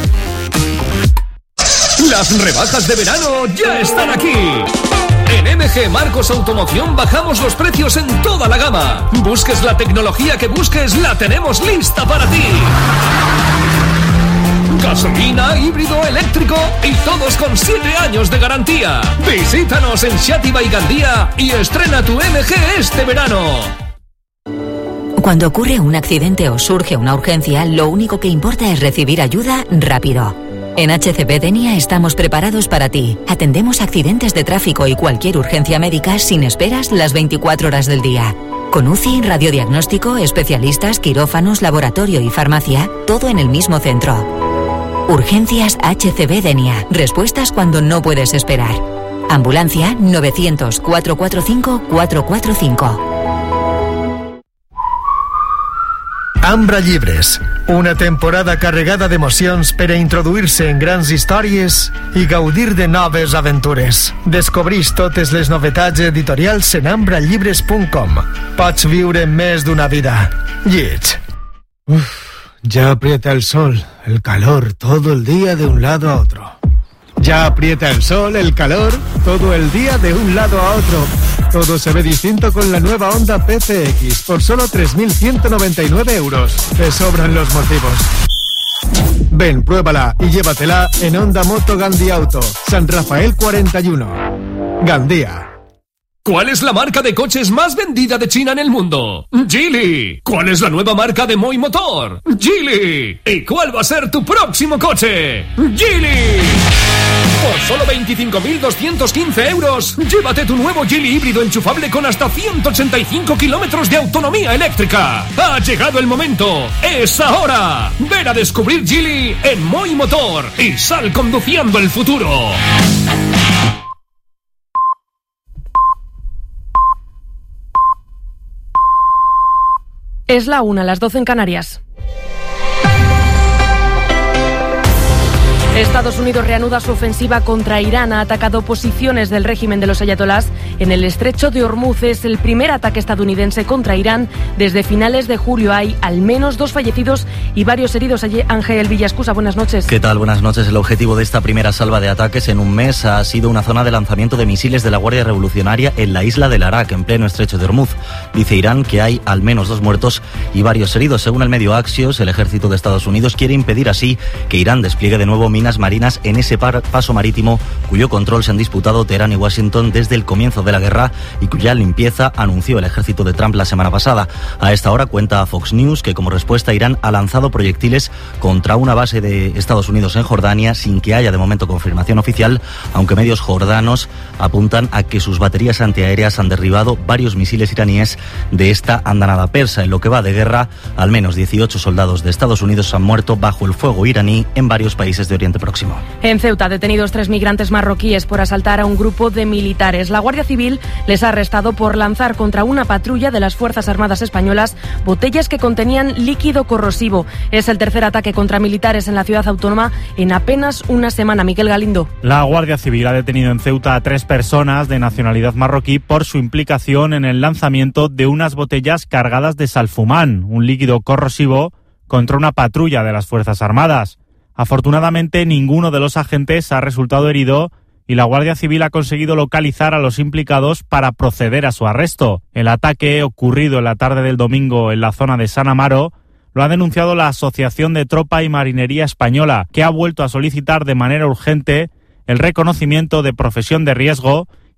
Las rebajas de verano ya están aquí. En M G Marcos Automoción bajamos los precios en toda la gama. Busques la tecnología que busques, la tenemos lista para ti. Gasolina, híbrido, eléctrico y todos con siete años de garantía. Visítanos en Xàtiva y Gandía y estrena tu M G este verano. Cuando ocurre un accidente o surge una urgencia, lo único que importa es recibir ayuda rápido. En H C B Denia estamos preparados para ti. Atendemos accidentes de tráfico y cualquier urgencia médica sin esperas las veinticuatro horas del día. Con U C I, radiodiagnóstico, especialistas, quirófanos, laboratorio y farmacia, todo en el mismo centro. Urgencias H C B Denia. Respuestas cuando no puedes esperar. Ambulancia novecientos, cuatrocientos cuarenta y cinco, cuatrocientos cuarenta y cinco. Ambra Llibres, una temporada carregada d'emocions per a introduir-se en grans històries i gaudir de noves aventures. Descobrís totes les novetats editorials en ambra llibres punt com. Pots viure més d'una vida. Lleig. Uf, ya aprieta el sol, el calor, todo el día de un lado a otro. Ya aprieta el sol, el calor, todo el día de un lado a otro. Todo se ve distinto con la nueva Honda P C X por solo tres mil ciento noventa y nueve euros. Te sobran los motivos. Ven, pruébala y llévatela en Honda Moto Gandhi Auto, San Rafael cuarenta y uno. Gandía. ¿Cuál es la marca de coches más vendida de China en el mundo? Geely. ¿Cuál es la nueva marca de Moi Motor? Geely. ¿Y cuál va a ser tu próximo coche? Geely. Por solo veinticinco mil doscientos quince euros, llévate tu nuevo Geely híbrido enchufable con hasta ciento ochenta y cinco kilómetros de autonomía eléctrica. Ha llegado el momento. ¡Es ahora! Ven a descubrir Geely en Moi Motor y sal conduciendo el futuro. Es la una, las doce en Canarias. Estados Unidos reanuda su ofensiva contra Irán. Ha atacado posiciones del régimen de los ayatolás en el estrecho de Hormuz. Es el primer ataque estadounidense contra Irán desde finales de julio. Hay al menos dos fallecidos y varios heridos. Allí, Ángel Villascusa, buenas noches. ¿Qué tal? Buenas noches. El objetivo de esta primera salva de ataques en un mes ha sido una zona de lanzamiento de misiles de la Guardia Revolucionaria en la isla del Arak, en pleno estrecho de Hormuz. Dice Irán que hay al menos dos muertos y varios heridos. Según el medio Axios, el ejército de Estados Unidos quiere impedir así que Irán despliegue de nuevo minas marinas en ese par paso marítimo cuyo control se han disputado Teherán y Washington desde el comienzo de la guerra y cuya limpieza anunció el ejército de Trump la semana pasada. A esta hora cuenta Fox News que como respuesta Irán ha lanzado proyectiles contra una base de Estados Unidos en Jordania sin que haya de momento confirmación oficial, aunque medios jordanos apuntan a que sus baterías antiaéreas han derribado varios misiles iraníes de esta andanada persa. En lo que va de guerra, al menos dieciocho soldados de Estados Unidos han muerto bajo el fuego iraní en varios países de Oriente Próximo. En Ceuta, detenidos tres migrantes marroquíes por asaltar a un grupo de militares. La Guardia Civil les ha arrestado por lanzar contra una patrulla de las Fuerzas Armadas españolas botellas que contenían líquido corrosivo. Es el tercer ataque contra militares en la ciudad autónoma en apenas una semana. Miguel Galindo. La Guardia Civil ha detenido en Ceuta a tres personas de nacionalidad marroquí por su implicación en el lanzamiento de unas botellas cargadas de salfumán, un líquido corrosivo, contra una patrulla de las Fuerzas Armadas. Afortunadamente, ninguno de los agentes ha resultado herido y la Guardia Civil ha conseguido localizar a los implicados para proceder a su arresto. El ataque, ocurrido en la tarde del domingo en la zona de San Amaro, lo ha denunciado la Asociación de Tropa y Marinería Española, que ha vuelto a solicitar de manera urgente el reconocimiento de profesión de riesgo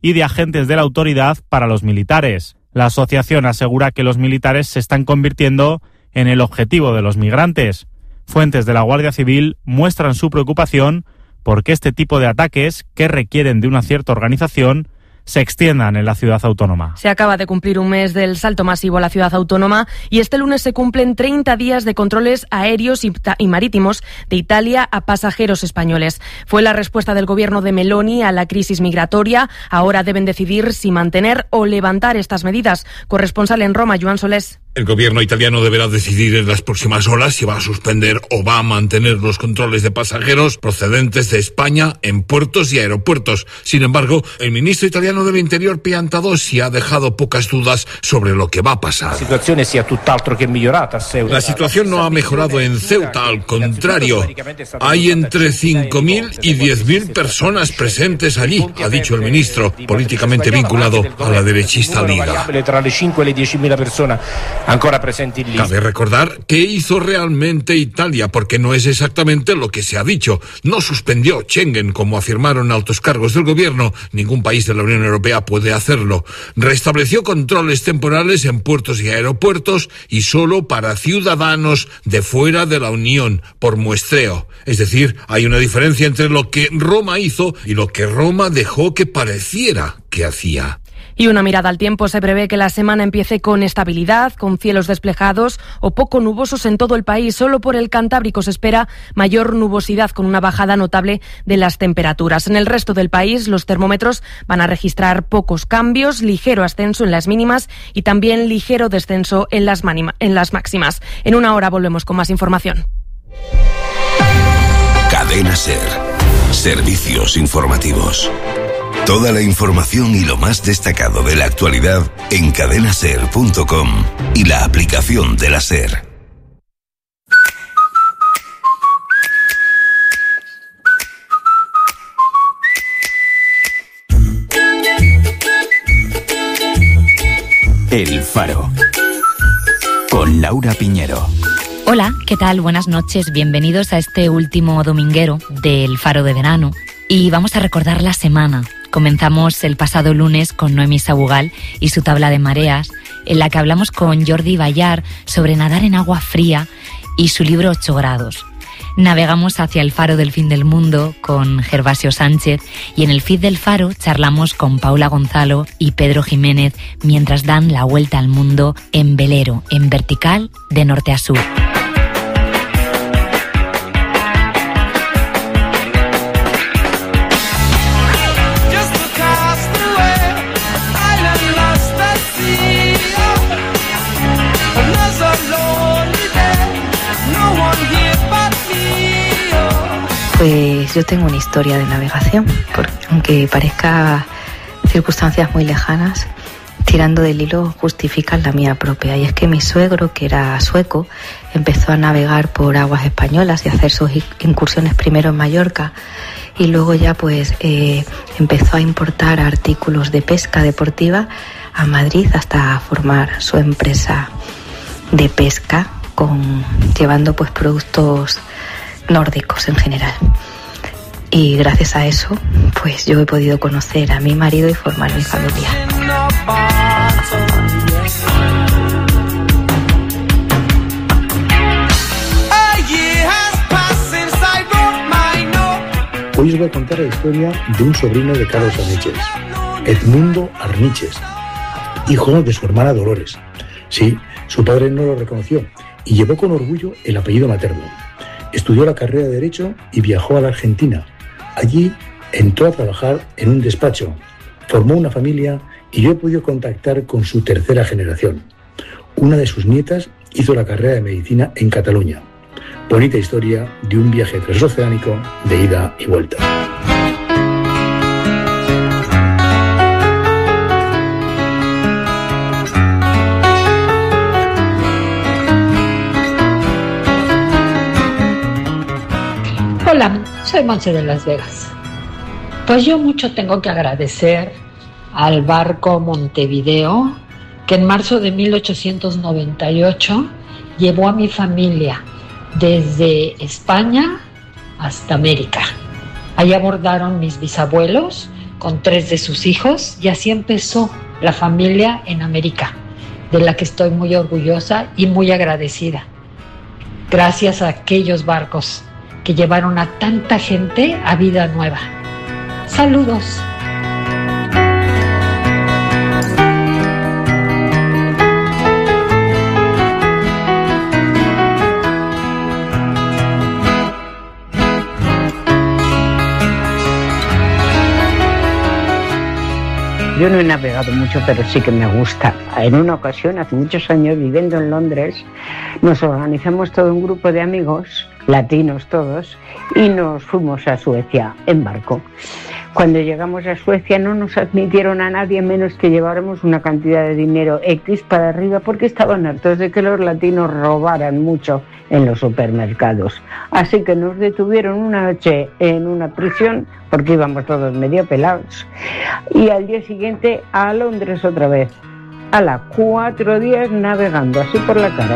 y de agentes de la autoridad para los militares. La asociación asegura que los militares se están convirtiendo en el objetivo de los migrantes. Fuentes de la Guardia Civil muestran su preocupación porque este tipo de ataques, que requieren de una cierta organización, se extiendan en la ciudad autónoma. Se acaba de cumplir un mes del salto masivo a la ciudad autónoma y este lunes se cumplen treinta días de controles aéreos y, y marítimos de Italia a pasajeros españoles. Fue la respuesta del gobierno de Meloni a la crisis migratoria. Ahora deben decidir si mantener o levantar estas medidas. Corresponsal en Roma, Joan Solés. El gobierno italiano deberá decidir en las próximas horas si va a suspender o va a mantener los controles de pasajeros procedentes de España en puertos y aeropuertos. Sin embargo, el ministro italiano del Interior, Piantadosi, ha dejado pocas dudas sobre lo que va a pasar. La situación no ha mejorado en Ceuta, al contrario. Hay entre cinco mil y diez mil personas presentes allí, ha dicho el ministro, políticamente vinculado a la derechista Liga. Cabe recordar qué hizo realmente Italia, porque no es exactamente lo que se ha dicho. No suspendió Schengen, como afirmaron altos cargos del gobierno. Ningún país de la Unión Europea puede hacerlo. Restableció controles temporales en puertos y aeropuertos y solo para ciudadanos de fuera de la Unión, por muestreo. Es decir, hay una diferencia entre lo que Roma hizo y lo que Roma dejó que pareciera que hacía. Y una mirada al tiempo. Se prevé que la semana empiece con estabilidad, con cielos despejados o poco nubosos en todo el país. Solo por el Cantábrico se espera mayor nubosidad, con una bajada notable de las temperaturas. En el resto del país, los termómetros van a registrar pocos cambios, ligero ascenso en las mínimas y también ligero descenso en las, manima, en las máximas. En una hora volvemos con más información. Cadena SER. Servicios informativos. Toda la información y lo más destacado de la actualidad en cadena ser punto com y la aplicación de la SER. El Faro. Con Laura Piñero. Hola, ¿qué tal? Buenas noches. Bienvenidos a este último dominguero del Faro de verano. Y vamos a recordar la semana. Comenzamos el pasado lunes con Noemí Sabugal y su tabla de mareas, en la que hablamos con Jordi Bayar sobre nadar en agua fría y su libro ocho grados. Navegamos hacia el faro del fin del mundo con Gervasio Sánchez y en el feed del Faro charlamos con Paula Gonzalo y Pedro Jiménez mientras dan la vuelta al mundo en velero, en vertical, de norte a sur. Pues yo tengo una historia de navegación, porque aunque parezca circunstancias muy lejanas, tirando del hilo justifican la mía propia. Y es que mi suegro, que era sueco, empezó a navegar por aguas españolas y a hacer sus incursiones primero en Mallorca y luego ya pues eh, empezó a importar artículos de pesca deportiva a Madrid hasta formar su empresa de pesca, con llevando pues productos nórdicos en general. Y gracias a eso, pues yo he podido conocer a mi marido y formar mi familia. Hoy os voy a contar la historia de un sobrino de Carlos Arniches, Edmundo Arniches, hijo de su hermana Dolores. Sí, su padre no lo reconoció y llevó con orgullo el apellido materno. Estudió la carrera de Derecho y viajó a la Argentina. Allí entró a trabajar en un despacho, formó una familia y yo he podido contactar con su tercera generación. Una de sus nietas hizo la carrera de Medicina en Cataluña. Bonita historia de un viaje transoceánico de ida y vuelta. Hola, soy Monse de Las Vegas. Pues yo mucho tengo que agradecer al barco Montevideo, que en marzo de mil ochocientos noventa y ocho llevó a mi familia desde España hasta América. Allí abordaron mis bisabuelos, con tres de sus hijos, y así empezó la familia en América, de la que estoy muy orgullosa y muy agradecida. Gracias a aquellos barcos que llevaron a tanta gente a vida nueva. Saludos. Yo no he navegado mucho, pero sí que me gusta. En una ocasión, hace muchos años, viviendo en Londres, nos organizamos todo un grupo de amigos, latinos todos, y nos fuimos a Suecia en barco. Cuando llegamos a Suecia no nos admitieron a nadie menos que lleváramos una cantidad de dinero X para arriba, porque estaban hartos de que los latinos robaran mucho en los supermercados. Así que nos detuvieron una noche en una prisión, porque íbamos todos medio pelados, y al día siguiente a Londres otra vez. A las cuatro días navegando así por la cara.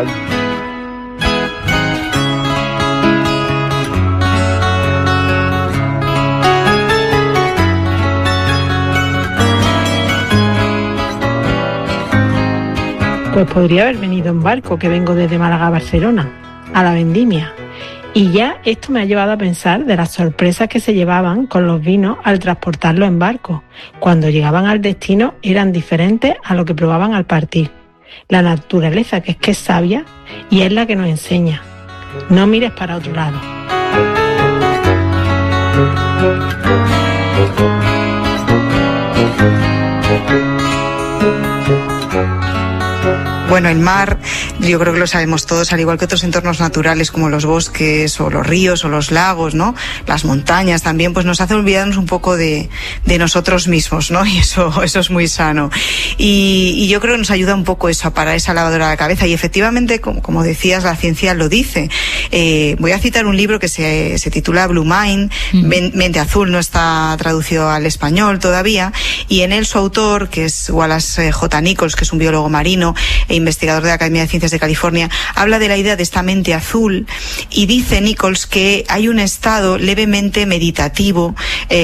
Pues podría haber venido en barco, que vengo desde Málaga a Barcelona, a la vendimia. Y ya esto me ha llevado a pensar de las sorpresas que se llevaban con los vinos al transportarlos en barco. Cuando llegaban al destino eran diferentes a lo que probaban al partir. La naturaleza, que es que es sabia y es la que nos enseña. No mires para otro lado. Bueno, el mar, yo creo que lo sabemos todos, al igual que otros entornos naturales como los bosques o los ríos o los lagos, ¿no? Las montañas también, pues nos hace olvidarnos un poco de, de nosotros mismos, ¿no? Y eso, eso es muy sano. Y, y yo creo que nos ayuda un poco eso, a parar esa lavadora de la cabeza. Y efectivamente, como, como decías, la ciencia lo dice. Eh, voy a citar un libro que se, se titula Blue Mind, mm. Mente Azul, no está traducido al español todavía, y en él su autor, que es Wallace J. Nichols, que es un biólogo marino e investigador de la Academia de Ciencias de California, habla de la idea de esta mente azul, y dice Nichols que hay un estado levemente meditativo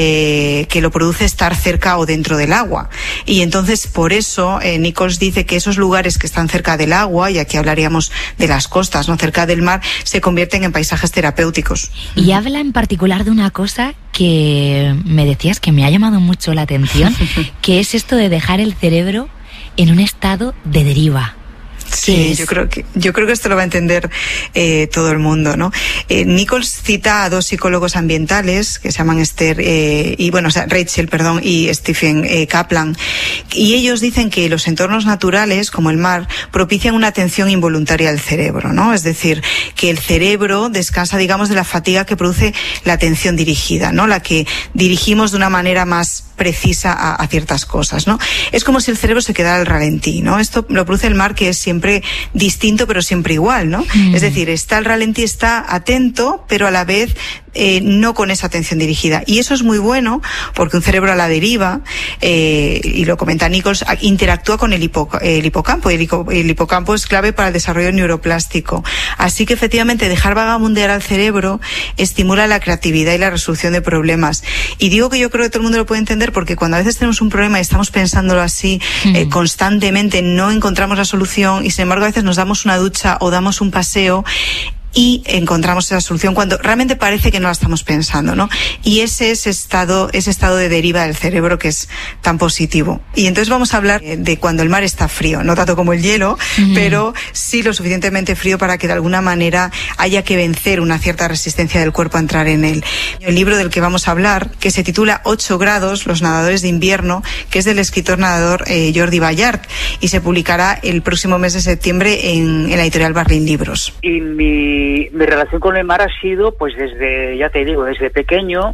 eh, que lo produce estar cerca o dentro del agua. Y entonces por eso eh, Nichols dice que esos lugares que están cerca del agua, y aquí hablaríamos de las costas, no cerca del mar, se convierten en paisajes terapéuticos. Y habla en particular de una cosa que me decías que me ha llamado mucho la atención, que es esto de dejar el cerebro en un estado de deriva. Sí, yo creo que yo creo que esto lo va a entender eh, todo el mundo, ¿no? Eh, Nichols cita a dos psicólogos ambientales que se llaman Esther eh, y bueno, o sea, Rachel, perdón, y Stephen eh, Kaplan, y ellos dicen que los entornos naturales, como el mar, propician una atención involuntaria al cerebro, ¿no? Es decir, que el cerebro descansa, digamos, de la fatiga que produce la atención dirigida, ¿no? La que dirigimos de una manera más precisa a, a ciertas cosas, ¿no? Es como si el cerebro se quedara al ralentí, ¿no? Esto lo produce el mar, que es siempre distinto pero siempre igual, ¿no? Mm. Es decir, está al ralentí, está atento, pero a la vez eh, no con esa atención dirigida. Y eso es muy bueno, porque un cerebro a la deriva, eh, y lo comenta Nichols, interactúa con el, hipo, el hipocampo, y el, el hipocampo es clave para el desarrollo neuroplástico. Así que efectivamente dejar vagabundear al cerebro estimula la creatividad y la resolución de problemas. Y digo que yo creo que todo el mundo lo puede entender, porque cuando a veces tenemos un problema y estamos pensándolo así mm. eh, constantemente, no encontramos la solución, y sin embargo a veces nos damos una ducha o damos un paseo y encontramos esa solución cuando realmente parece que no la estamos pensando, ¿no? Y ese es estado, ese estado de deriva del cerebro que es tan positivo. Y entonces vamos a hablar de cuando el mar está frío, no tanto como el hielo, mm. pero sí lo suficientemente frío para que de alguna manera haya que vencer una cierta resistencia del cuerpo a entrar en él. El libro del que vamos a hablar, que se titula ocho grados, los nadadores de invierno, que es del escritor nadador eh, Jordi Ballart, y se publicará el próximo mes de septiembre en, en la editorial Barlín Libros. Y mi Mi relación con el mar ha sido, pues desde, ya te digo, desde pequeño,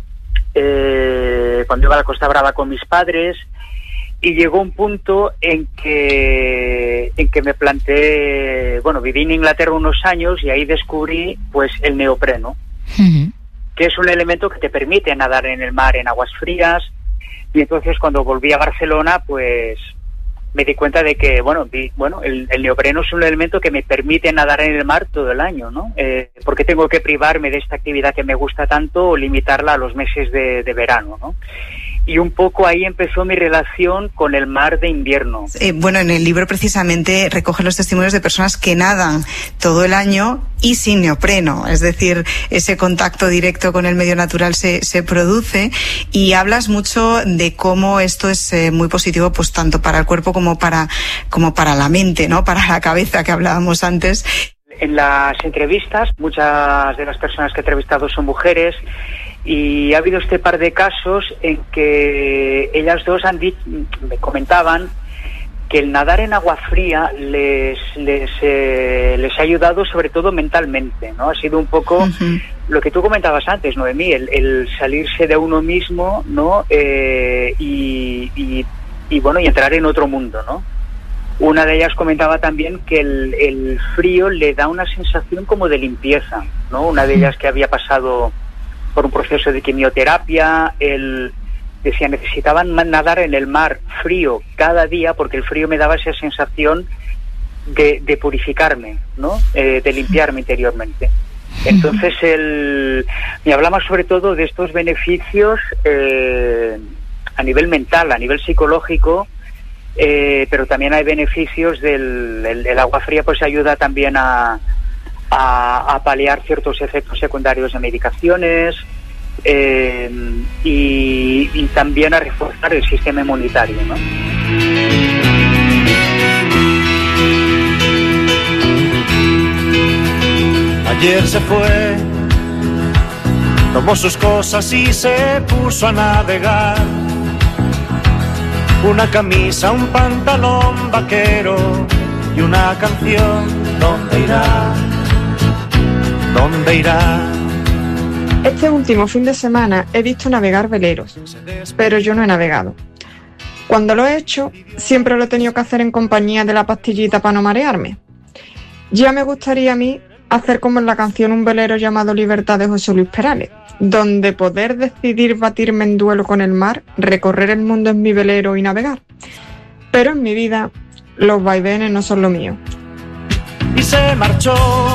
eh, cuando iba a la Costa Brava con mis padres, y llegó un punto en que en que me planteé, bueno, viví en Inglaterra unos años y ahí descubrí, pues, el neopreno, uh-huh. que es un elemento que te permite nadar en el mar en aguas frías. Y entonces cuando volví a Barcelona, pues me di cuenta de que, bueno, di, bueno el, el neopreno es un elemento que me permite nadar en el mar todo el año, ¿no? Eh, porque tengo que privarme de esta actividad que me gusta tanto o limitarla a los meses de, de verano, ¿no? y un poco ahí empezó mi relación con el mar de invierno. Eh, bueno, en el libro precisamente recoge los testimonios de personas que nadan todo el año y sin neopreno, es decir, ese contacto directo con el medio natural se, se produce, y hablas mucho de cómo esto es eh, muy positivo, pues tanto para el cuerpo como para, como para la mente, ¿no? Para la cabeza, que hablábamos antes. En las entrevistas, muchas de las personas que he entrevistado son mujeres, y ha habido este par de casos en que ellas dos han dicho, me comentaban que el nadar en agua fría les les eh, les ha ayudado sobre todo mentalmente, ¿no? Ha sido un poco uh-huh. lo que tú comentabas antes, Noemí, el, el salirse de uno mismo, ¿no? Eh, y, y, y bueno, y entrar en otro mundo, ¿no? Una de ellas comentaba también que el, el frío le da una sensación como de limpieza, ¿no? Una de ellas que había pasado por un proceso de quimioterapia, el, decía, necesitaban nadar en el mar frío cada día porque el frío me daba esa sensación de, de purificarme, ¿no? Eh, de limpiarme interiormente. Entonces, el, me hablaba sobre todo de estos beneficios eh, a nivel mental, a nivel psicológico, eh, pero también hay beneficios del el, el agua fría, pues ayuda también a A, a paliar ciertos efectos secundarios de medicaciones eh, y, y también a reforzar el sistema inmunitario, ¿no? Ayer se fue, tomó sus cosas y se puso a navegar. Una camisa, un pantalón vaquero y una canción. ¿Dónde irá? ¿Dónde irá? Este último fin de semana he visto navegar veleros, pero yo no he navegado. Cuando lo he hecho, siempre lo he tenido que hacer en compañía de la pastillita para no marearme. Ya me gustaría a mí hacer como en la canción un velero llamado Libertad de José Luis Perales, donde poder decidir batirme en duelo con el mar, recorrer el mundo en mi velero y navegar. Pero en mi vida, los vaivenes no son lo mío. Y se marchó,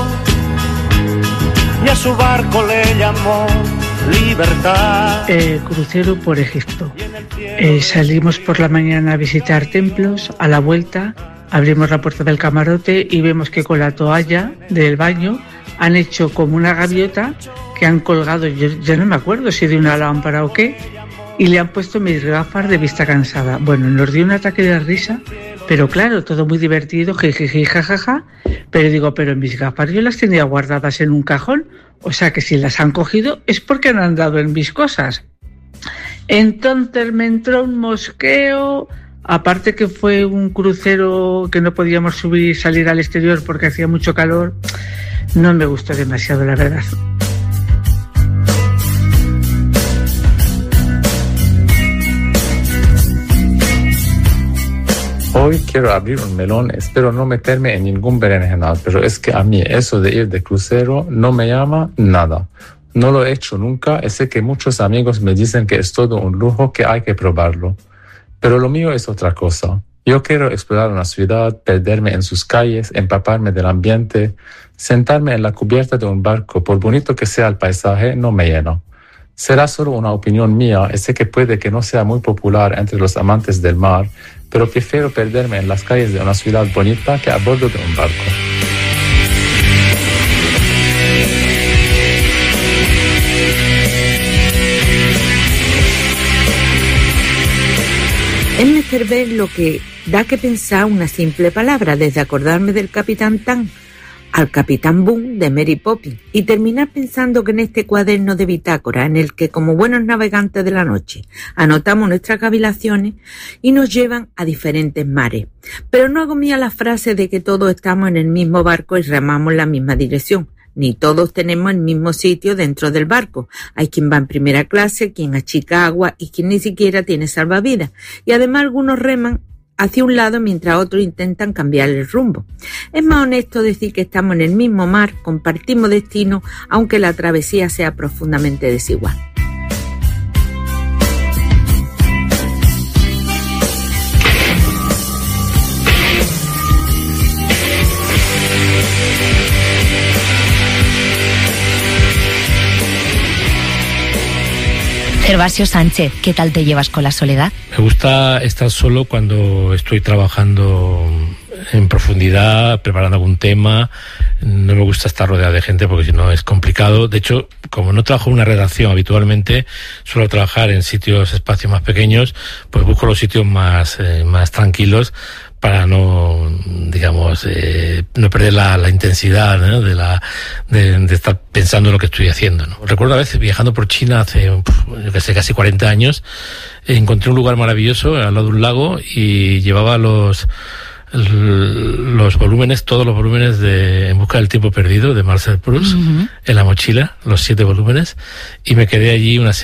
y a su barco le llamó Libertad. Eh, crucero por Egipto. Eh, salimos por la mañana a visitar templos, a la vuelta abrimos la puerta del camarote y vemos que con la toalla del baño han hecho como una gaviota que han colgado, yo ya no me acuerdo si de una lámpara o qué, y le han puesto mis gafas de vista cansada. Bueno, nos dio un ataque de risa, pero claro, todo muy divertido, jijiji, jajaja, pero digo, pero mis gafas yo las tenía guardadas en un cajón, o sea que si las han cogido es porque han andado en mis cosas. Entonces me entró un mosqueo, aparte que fue un crucero que no podíamos subir y salir al exterior porque hacía mucho calor, no me gustó demasiado, la verdad. Hoy quiero abrir un melón, espero no meterme en ningún berenjenal, pero es que a mí eso de ir de crucero no me llama nada. No lo he hecho nunca y sé que muchos amigos me dicen que es todo un lujo, que hay que probarlo. Pero lo mío es otra cosa. Yo quiero explorar una ciudad, perderme en sus calles, empaparme del ambiente, sentarme en la cubierta de un barco, por bonito que sea el paisaje, no me llena. Será solo una opinión mía y sé que puede que no sea muy popular entre los amantes del mar, pero prefiero perderme en las calles de una ciudad bonita que a bordo de un barco. Es menester ver lo que da que pensar una simple palabra, desde acordarme del Capitán Tan al Capitán Boom de Mary Poppins y terminar pensando que en este cuaderno de bitácora en el que como buenos navegantes de la noche anotamos nuestras cavilaciones y nos llevan a diferentes mares. Pero no hago mía la frase de que todos estamos en el mismo barco y remamos en la misma dirección. Ni todos tenemos el mismo sitio dentro del barco. Hay quien va en primera clase, quien achica agua y quien ni siquiera tiene salvavidas. Y además algunos reman hacia un lado mientras otros intentan cambiar el rumbo. Es más honesto decir que estamos en el mismo mar, compartimos destino, aunque la travesía sea profundamente desigual. Gervasio Sánchez, ¿qué tal te llevas con la soledad? Me gusta estar solo cuando estoy trabajando en profundidad, preparando algún tema. No me gusta estar rodeado de gente porque si no es complicado. De hecho, como no trabajo en una redacción habitualmente, suelo trabajar en sitios, espacios más pequeños, pues busco los sitios más, eh, más tranquilos para no, digamos, eh, no perder la, la intensidad, ¿no? de, la, de, de estar pensando en lo que estoy haciendo, ¿no? Recuerdo a veces viajando por China hace, yo que sé, casi cuarenta años, encontré un lugar maravilloso al lado de un lago y llevaba los los volúmenes, todos los volúmenes de En busca del tiempo perdido de Marcel Proust, uh-huh. en la mochila, los siete volúmenes, y me quedé allí una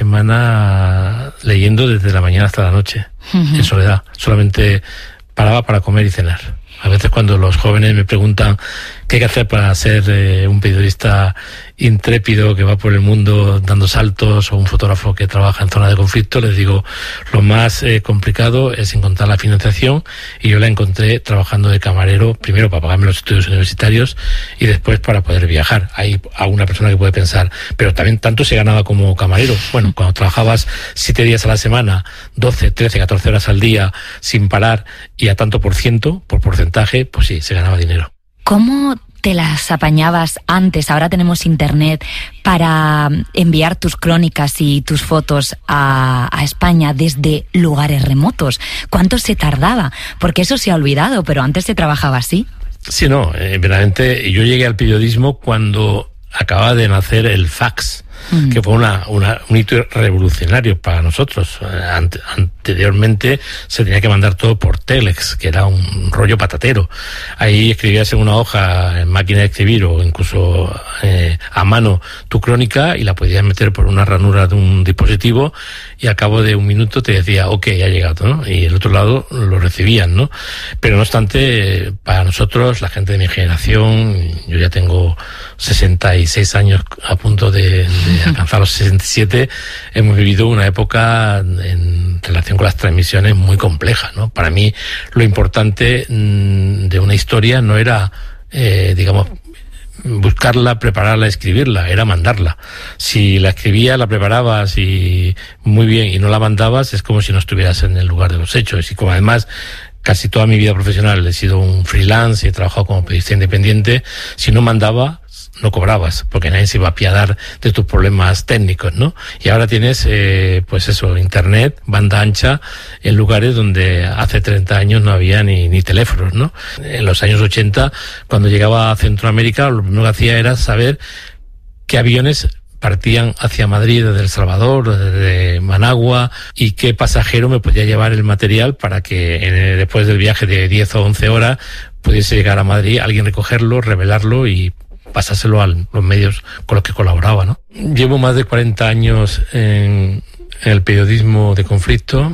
semana leyendo desde la mañana hasta la noche, uh-huh. en soledad. Solamente paraba para comer y cenar. A veces cuando los jóvenes me preguntan qué hay que hacer para ser eh, un periodista intrépido que va por el mundo dando saltos, o un fotógrafo que trabaja en zona de conflicto, les digo, lo más eh, complicado es encontrar la financiación, y yo la encontré trabajando de camarero, primero para pagarme los estudios universitarios y después para poder viajar. Hay alguna persona que puede pensar, pero también tanto se ganaba como camarero. Bueno, cuando trabajabas siete días a la semana, doce, trece, catorce horas al día, sin parar, y a tanto por ciento, por porcentaje, pues sí, se ganaba dinero. ¿Cómo te las apañabas antes? Ahora tenemos internet para enviar tus crónicas y tus fotos a, a España desde lugares remotos. ¿Cuánto se tardaba? Porque eso se ha olvidado, pero antes se trabajaba así. Sí, no, eh, verdaderamente yo llegué al periodismo cuando acababa de nacer el fax, mm. que fue una, una, un hito revolucionario para nosotros. Ante, anteriormente se tenía que mandar todo por Telex, que era un rollo patatero. Ahí escribías en una hoja, en máquina de escribir, o incluso eh, a mano, tu crónica, y la podías meter por una ranura de un dispositivo, y al cabo de un minuto te decía, ok, ya ha llegado, ¿no? Y el otro lado lo recibían, ¿no? Pero no obstante, para nosotros, la gente de mi generación, yo ya tengo sesenta y seis años a punto de, de alcanzar los sesenta y siete, hemos vivido una época en relación con las transmisiones muy compleja, ¿no? Para mí lo importante mmm, de una historia no era, eh, digamos, buscarla, prepararla, escribirla, era mandarla. Si la escribías, la preparabas y muy bien, y no la mandabas, es como si no estuvieras en el lugar de los hechos. Y como además casi toda mi vida profesional he sido un freelance y he trabajado como periodista independiente, si no mandaba, no cobrabas, porque nadie se iba a apiadar de tus problemas técnicos, ¿no? Y ahora tienes, eh, pues eso, internet, banda ancha, en lugares donde hace treinta años no había ni, ni teléfonos, ¿no? En los años ochenta, cuando llegaba a Centroamérica, lo primero que hacía era saber qué aviones partían hacia Madrid desde El Salvador, desde Managua, y qué pasajero me podía llevar el material para que eh, después del viaje de diez o once horas pudiese llegar a Madrid, alguien recogerlo, revelarlo y pasárselo a los medios con los que colaboraba, ¿no? Llevo más de cuarenta años en, en el periodismo de conflicto.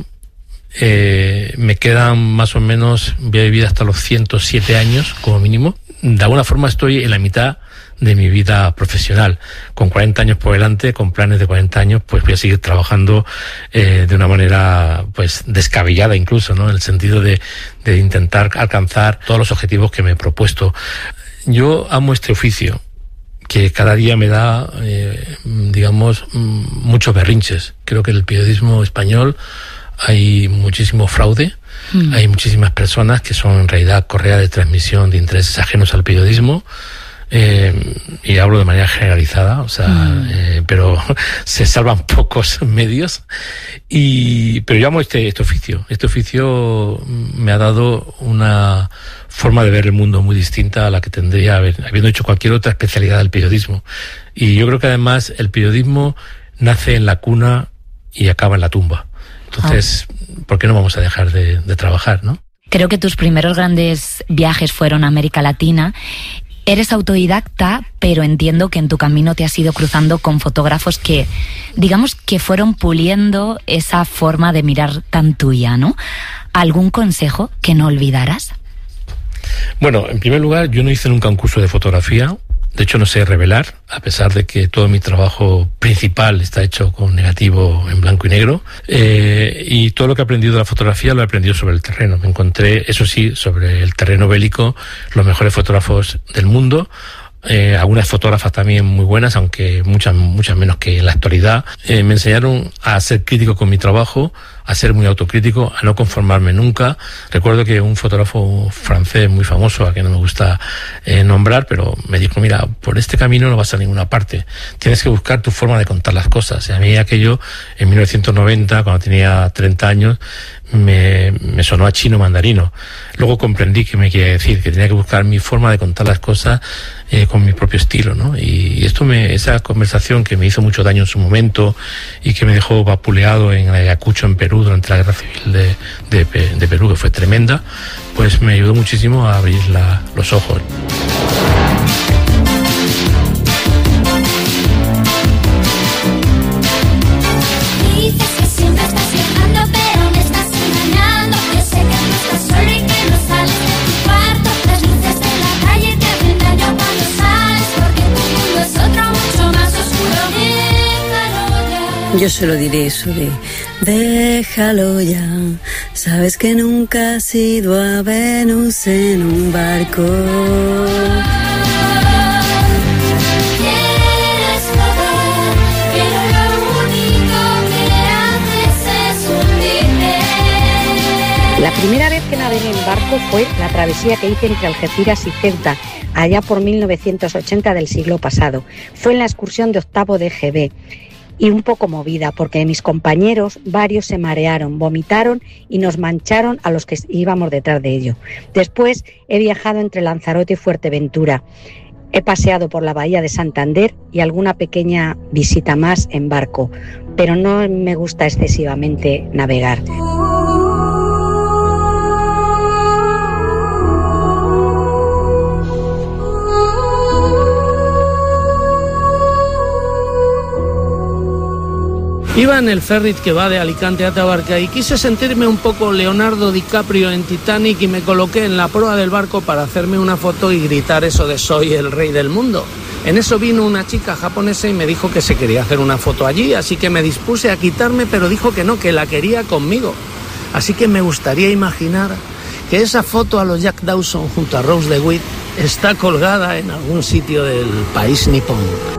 Eh, me quedan más o menos, voy a vivir hasta los ciento siete años como mínimo. De alguna forma estoy en la mitad de mi vida profesional. Con cuarenta años por delante, con planes de cuarenta años, pues voy a seguir trabajando eh, de una manera pues descabellada incluso, ¿no? En el sentido de, de intentar alcanzar todos los objetivos que me he propuesto. Yo amo este oficio, que cada día me da, eh, digamos, muchos berrinches. Creo que en el periodismo español hay muchísimo fraude, mm. hay muchísimas personas que son en realidad correa de transmisión de intereses ajenos al periodismo, eh, y hablo de manera generalizada, o sea, mm. eh, pero se salvan pocos medios. Y pero yo amo este, este oficio. Este oficio me ha dado una forma de ver el mundo muy distinta a la que tendría habiendo hecho cualquier otra especialidad del periodismo. Y yo creo que además el periodismo nace en la cuna y acaba en la tumba. Entonces, ah. ¿por qué no vamos a dejar de, de trabajar, no? Creo que tus primeros grandes viajes fueron a América Latina. Eres autodidacta, pero entiendo que en tu camino te has ido cruzando con fotógrafos que, digamos, que fueron puliendo esa forma de mirar tan tuya, ¿no? ¿Algún consejo que no olvidaras? Bueno, en primer lugar, yo no hice nunca un curso de fotografía. De hecho, no sé revelar, a pesar de que todo mi trabajo principal está hecho con negativo en blanco y negro. Eh, y todo lo que he aprendido de la fotografía lo he aprendido sobre el terreno. Me encontré, eso sí, sobre el terreno bélico, los mejores fotógrafos del mundo. eh, algunas fotógrafas también muy buenas, aunque muchas, muchas menos que en la actualidad. Eh, me enseñaron a ser crítico con mi trabajo, a ser muy autocrítico, a no conformarme nunca. Recuerdo que un fotógrafo francés muy famoso, a que no me gusta eh, nombrar, pero me dijo, mira, por este camino no vas a ninguna parte. Tienes que buscar tu forma de contar las cosas. Y a mí aquello, en mil novecientos noventa, cuando tenía treinta años, me, me sonó a chino mandarino. Luego comprendí que me quería decir, que tenía que buscar mi forma de contar las cosas eh, con mi propio estilo, ¿no? Y, y esto me, esa conversación que me hizo mucho daño en su momento y que me dejó vapuleado en Ayacucho, en Perú, durante la guerra civil de, de, de Perú, que fue tremenda, pues me ayudó muchísimo a abrir la, los ojos. Yo solo diré eso de déjalo ya, sabes que nunca has ido a Venus en un barco. Quieres poder, pero lo único que haces es hundirme. La primera vez que navegué en barco fue la travesía que hice entre Algeciras y Ceuta, allá por mil novecientos ochenta del siglo pasado. Fue en la excursión de octavo de G B. Y un poco movida, porque de mis compañeros varios se marearon, vomitaron y nos mancharon a los que íbamos detrás de ello. Después he viajado entre Lanzarote y Fuerteventura. He paseado por la bahía de Santander y alguna pequeña visita más en barco, pero no me gusta excesivamente navegar. Iba en el ferry que va de Alicante a Tabarca y quise sentirme un poco Leonardo DiCaprio en Titanic y me coloqué en la proa del barco para hacerme una foto y gritar eso de soy el rey del mundo. En eso vino una chica japonesa y me dijo que se quería hacer una foto allí, así que me dispuse a quitarme, pero dijo que no, que la quería conmigo. Así que me gustaría imaginar que esa foto a los Jack Dawson junto a Rose DeWitt está colgada en algún sitio del país nipón.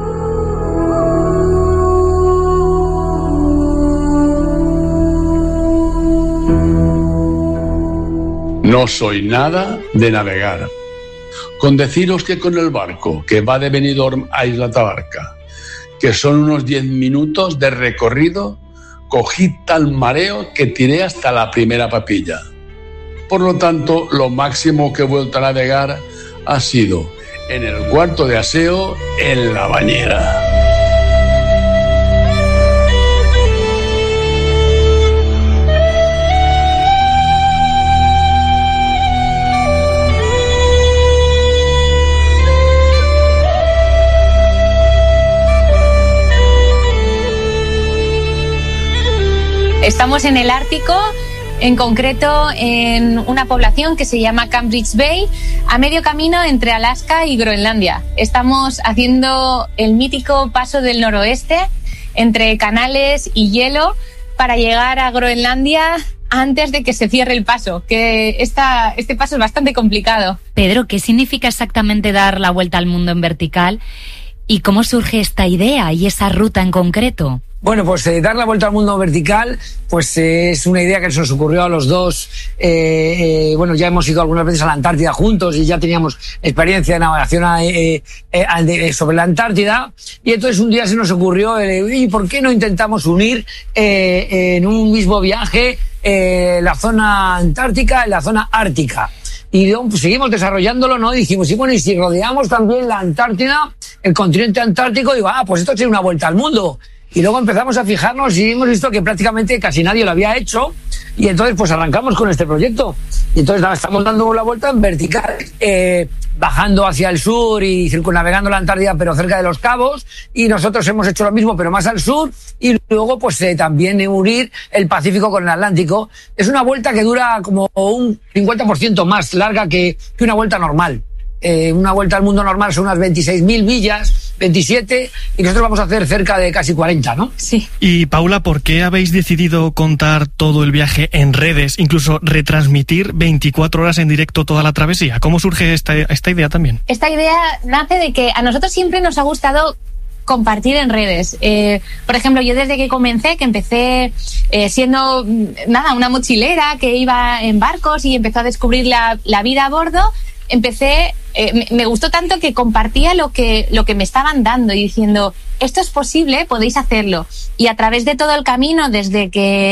No soy nada de navegar. Con deciros que con el barco que va de Benidorm a Isla Tabarca, que son unos diez minutos de recorrido, cogí tal mareo que tiré hasta la primera papilla. Por lo tanto, lo máximo que he vuelto a navegar ha sido en el cuarto de aseo en la bañera. Estamos en el Ártico, en concreto en una población que se llama Cambridge Bay, a medio camino entre Alaska y Groenlandia. Estamos haciendo el mítico paso del noroeste entre canales y hielo para llegar a Groenlandia antes de que se cierre el paso, que esta, este paso es bastante complicado. Pedro, ¿qué significa exactamente dar la vuelta al mundo en vertical? ¿Y cómo surge esta idea y esa ruta en concreto? Bueno, pues eh, dar la vuelta al mundo vertical, pues eh, es una idea que se nos ocurrió a los dos. Eh, eh, bueno, ya hemos ido algunas veces a la Antártida juntos y ya teníamos experiencia de navegación eh, eh, eh, sobre la Antártida. Y entonces un día se nos ocurrió, eh, ¿y por qué no intentamos unir eh, en un mismo viaje eh, la zona antártica y la zona ártica? Y pues, seguimos desarrollándolo, ¿no? Y dijimos, y bueno, y si rodeamos también la Antártida, el continente antártico, digo, ah, pues esto tiene una vuelta al mundo. Y luego empezamos a fijarnos y hemos visto que prácticamente casi nadie lo había hecho. Y entonces pues arrancamos con este proyecto. Y entonces nada, estamos dando la vuelta en vertical, eh, bajando hacia el sur y circunnavegando la Antártida, pero cerca de los cabos. Y nosotros hemos hecho lo mismo, pero más al sur. Y luego pues eh, también unir el Pacífico con el Atlántico. Es una vuelta que dura como un cincuenta por ciento más larga que, que una vuelta normal. eh, una vuelta al mundo normal son unas veintiséis mil millas, veintisiete, y nosotros vamos a hacer cerca de casi cuarenta, ¿no? Sí. Y Paula, ¿por qué habéis decidido contar todo el viaje en redes, incluso retransmitir veinticuatro horas en directo toda la travesía? ¿Cómo surge esta, esta idea también? Esta idea nace de que a nosotros siempre nos ha gustado compartir en redes. Eh, por ejemplo, yo desde que comencé, que empecé eh, siendo, nada, una mochilera que iba en barcos y empezó a descubrir la, la vida a bordo, empecé, eh, me, me gustó tanto que compartía lo que, lo que me estaban dando y diciendo, esto es posible, podéis hacerlo. Y a través de todo el camino, desde que